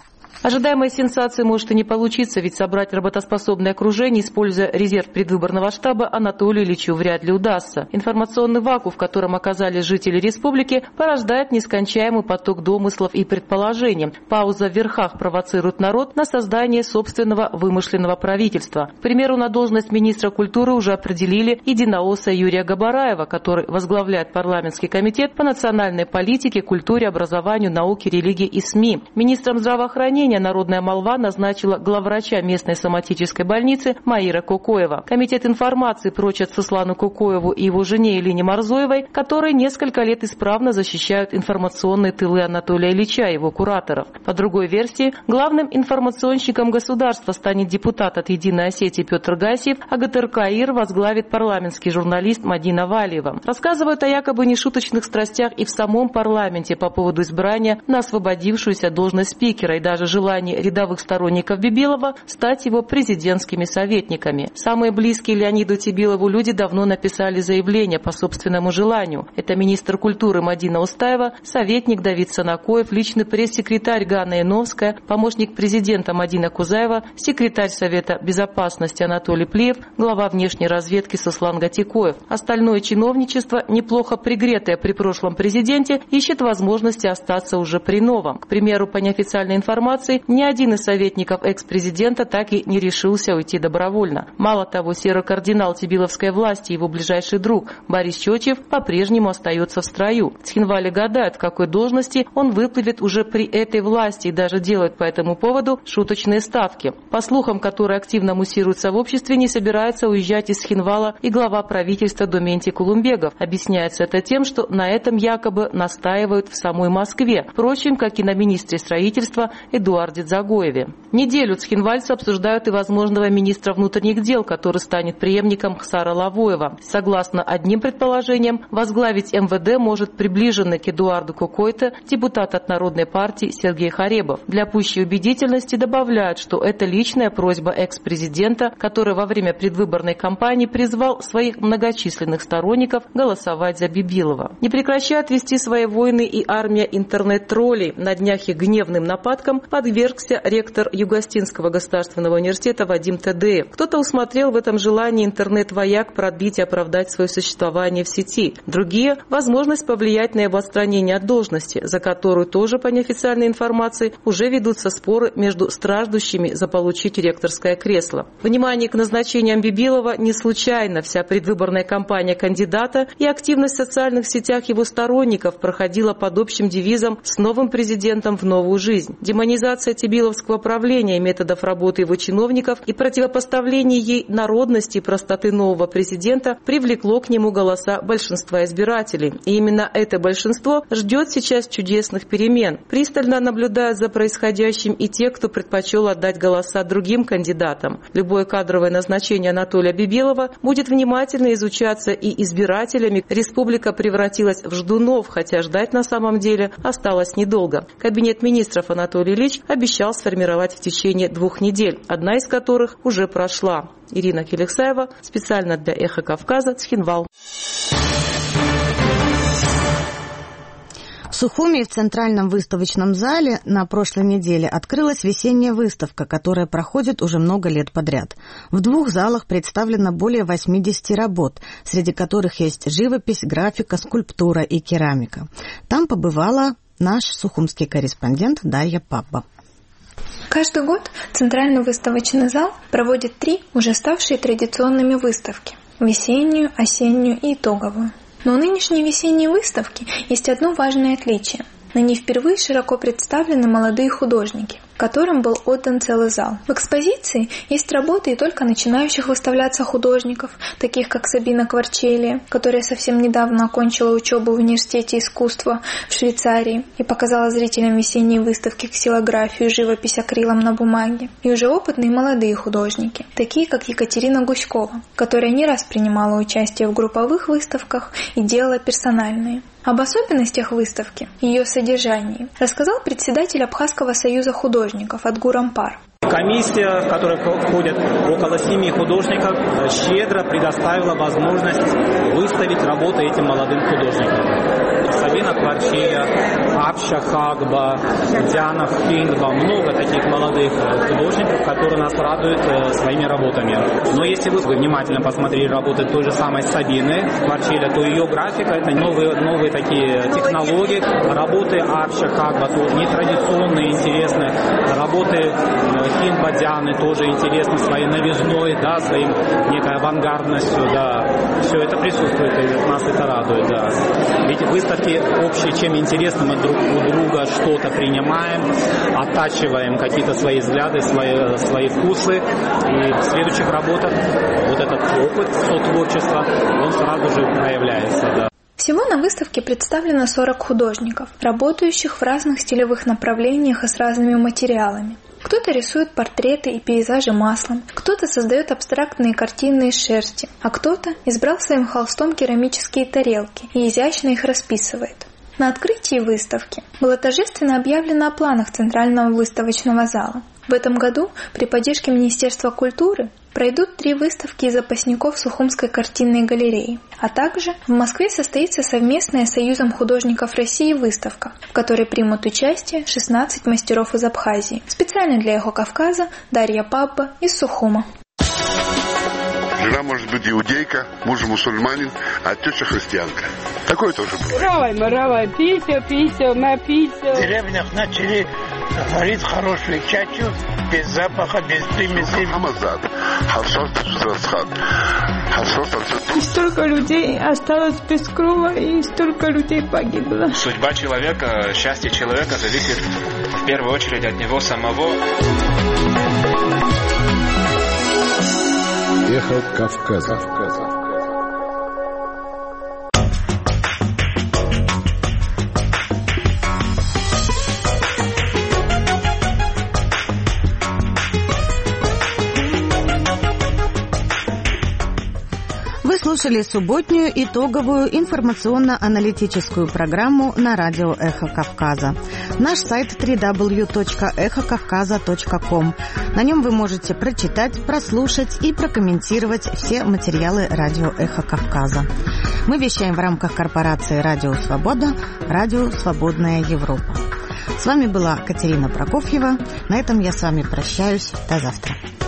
Ожидаемая сенсация может и не получиться, ведь собрать работоспособное окружение, используя резерв предвыборного штаба, Анатолию Ильичу вряд ли удастся. Информационный вакуум, в котором оказались жители республики, порождает нескончаемый поток домыслов и предположений. Пауза в верхах провоцирует народ на создание собственного вымышленного правительства. К примеру, на должность министра культуры уже определили единоосса Юрия Габараева, который возглавляет парламентский комитет по национальной политике, культуре, образованию, науке, религии и СМИ. Министром здравоохранения народная молва назначила главврача местной соматической больницы Маира Кокоева. Комитет информации прочат Суслану Кокоеву и его жене Элине Марзоевой, которые несколько лет исправно защищают информационные тылы Анатолия Ильича и его кураторов. По другой версии, главным информационщиком государства станет депутат от «Единой Осетии» Петр Гасиев, а ГТРК-ИР возглавит парламентский журналист Мадина Валиева. Рассказывают о якобы нешуточных страстях и в самом парламенте по поводу избрания на освободившуюся должность спикера и даже желание рядовых сторонников Бибилова стать его президентскими советниками. Самые близкие Леониду Тибилову люди давно написали заявление по собственному желанию. Это министр культуры Мадина Устаева, советник Давид Санакоев, личный пресс-секретарь Ганна Яновская, помощник президента Мадина Кузаева, секретарь Совета безопасности Анатолий Плиев, глава внешней разведки Суслан Гатикоев. Остальное чиновничество, неплохо пригретое при прошлом президенте, ищет возможности остаться уже при новом. К примеру, по неофициальной информации, ни один из советников экс-президента так и не решился уйти добровольно. Мало того, серый кардинал тибиловской власти и его ближайший друг Борис Чочев по-прежнему остается в строю. Цхинвали гадают, в какой должности он выплывет уже при этой власти, и даже делают по этому поводу шуточные ставки. По слухам, которые активно муссируются в обществе, не собирается уезжать из Цхинвала и глава правительства Доментий Кулумбегов. Объясняется это тем, что на этом якобы настаивают в самой Москве, впрочем, как и на министре строительства Эдуарде Дзагоеве. Неделю цхинвальцы обсуждают и возможного министра внутренних дел, который станет преемником Хсара Лавоева. Согласно одним предположениям, возглавить эм вэ дэ может приближенный к Эдуарду Кокойто депутат от Народной партии Сергей Харебов. Для пущей убедительности добавляют, что это личная просьба экс-президента, который во время предвыборной кампании призвал своих многочисленных сторонников голосовать за Бибилова. Не прекращает вести свои войны и армия интернет-троллей. На днях их гневным нападкам подвергся ректор Юго-Остинского государственного университета Вадим Тадеев. Кто-то усмотрел в этом желании интернет-вояк продлить и оправдать свое существование в сети. Другие – возможность повлиять на его отстранение от должности, за которую тоже, по неофициальной информации, уже ведутся споры между страждущими заполучить ректорское кресло. Внимание к назначениям Бибилова не случайно. Вся предвыборная кампания кандидата и активность в социальных сетях его сторонников проходила под общим девизом «С новым президентом в новую жизнь». Демонизация тибиловского правления и методов работы его чиновников и противопоставление ей народности и простоты нового президента привлекло к нему голоса большинства избирателей. И именно это большинство ждет сейчас чудесных перемен. Пристально наблюдают за происходящим и те, кто предпочел отдать голоса другим кандидатам. Любое кадровое назначение Анатолия Бибилова будет внимательно изучаться и избирателями. Республика превратилась в ждунов, хотя ждать на самом деле осталось недолго. Кабинет министров Анатолий Ильич обещал сформировать в течение двух недель, одна из которых уже прошла. Ирина Келексаева, специально для «Эхо Кавказа», Цхинвал. В Сухуми в Центральном выставочном зале на прошлой неделе открылась весенняя выставка, которая проходит уже много лет подряд. В двух залах представлено более восьмидесяти работ, среди которых есть живопись, графика, скульптура и керамика. Там побывала наш сухумский корреспондент Дарья Папа. Каждый год Центральный выставочный зал проводит три уже ставшие традиционными выставки – весеннюю, осеннюю и итоговую. Но у нынешней весенней выставки есть одно важное отличие. На ней впервые широко представлены молодые художники, которым был отдан целый зал. В экспозиции есть работы и только начинающих выставляться художников, таких как Сабина Кварчелия, которая совсем недавно окончила учебу в университете искусства в Швейцарии и показала зрителям весенней выставки ксилографию и живопись акрилом на бумаге. И уже опытные молодые художники, такие как Екатерина Гуськова, которая не раз принимала участие в групповых выставках и делала персональные. Об особенностях выставки и ее содержании рассказал председатель Абхазского союза художников Адгур Ампар. Комиссия, в которой входят около семи художников, щедро предоставила возможность выставить работы этим молодым художникам. Сабина Кварчиля, Апша Хагба, Диана Фингба, много таких молодых художников, которые нас радуют своими работами. Но если вы внимательно посмотрели работы той же самой Сабины Кварчиля, то ее графика — это новые, новые такие технологии. Работы Апша Хагба тоже нетрадиционные, интересные. Работы Фингба Дианы тоже интересны своей новизной, да, своим некой авангардностью, да. Все это присутствует, и нас это радует, да. Ведь выставки общие, чем интересно, мы друг у друга что-то принимаем, оттачиваем какие-то свои взгляды, свои, свои вкусы, и в следующих работах вот этот опыт сотворчества, он сразу же проявляется, да. Всего на выставке представлено сорок художников, работающих в разных стилевых направлениях и с разными материалами. Кто-то рисует портреты и пейзажи маслом, кто-то создает абстрактные картины из шерсти, а кто-то избрал своим холстом керамические тарелки и изящно их расписывает. На открытии выставки было торжественно объявлено о планах Центрального выставочного зала. В этом году при поддержке Министерства культуры пройдут три выставки из запасников Сухумской картинной галереи, а также в Москве состоится совместная с Союзом художников России выставка, в которой примут участие шестнадцать мастеров из Абхазии. Специально для Эхо Кавказа Дарья Пабба из Сухума. Жена может быть иудейка, муж мусульманин, а теща христианка. Такое тоже было. Равай, маравай, пися, пися, на пися. В деревнях начали варить хорошую чачу, без запаха, без примесей. И столько людей осталось без крова, и столько людей погибло. Судьба человека, счастье человека зависит в первую очередь от него самого. Эхо Кавказа. Вы слушали субботнюю итоговую информационно-аналитическую программу на радио «Эхо Кавказа». Наш сайт дабл ю дабл ю дабл ю точка эхо кавказа точка ком. На нем вы можете прочитать, прослушать и прокомментировать все материалы радио «Эхо Кавказа». Мы вещаем в рамках корпорации «Радио Свобода», «Радио Свободная Европа». С вами была Катерина Прокофьева. На этом я с вами прощаюсь. До завтра.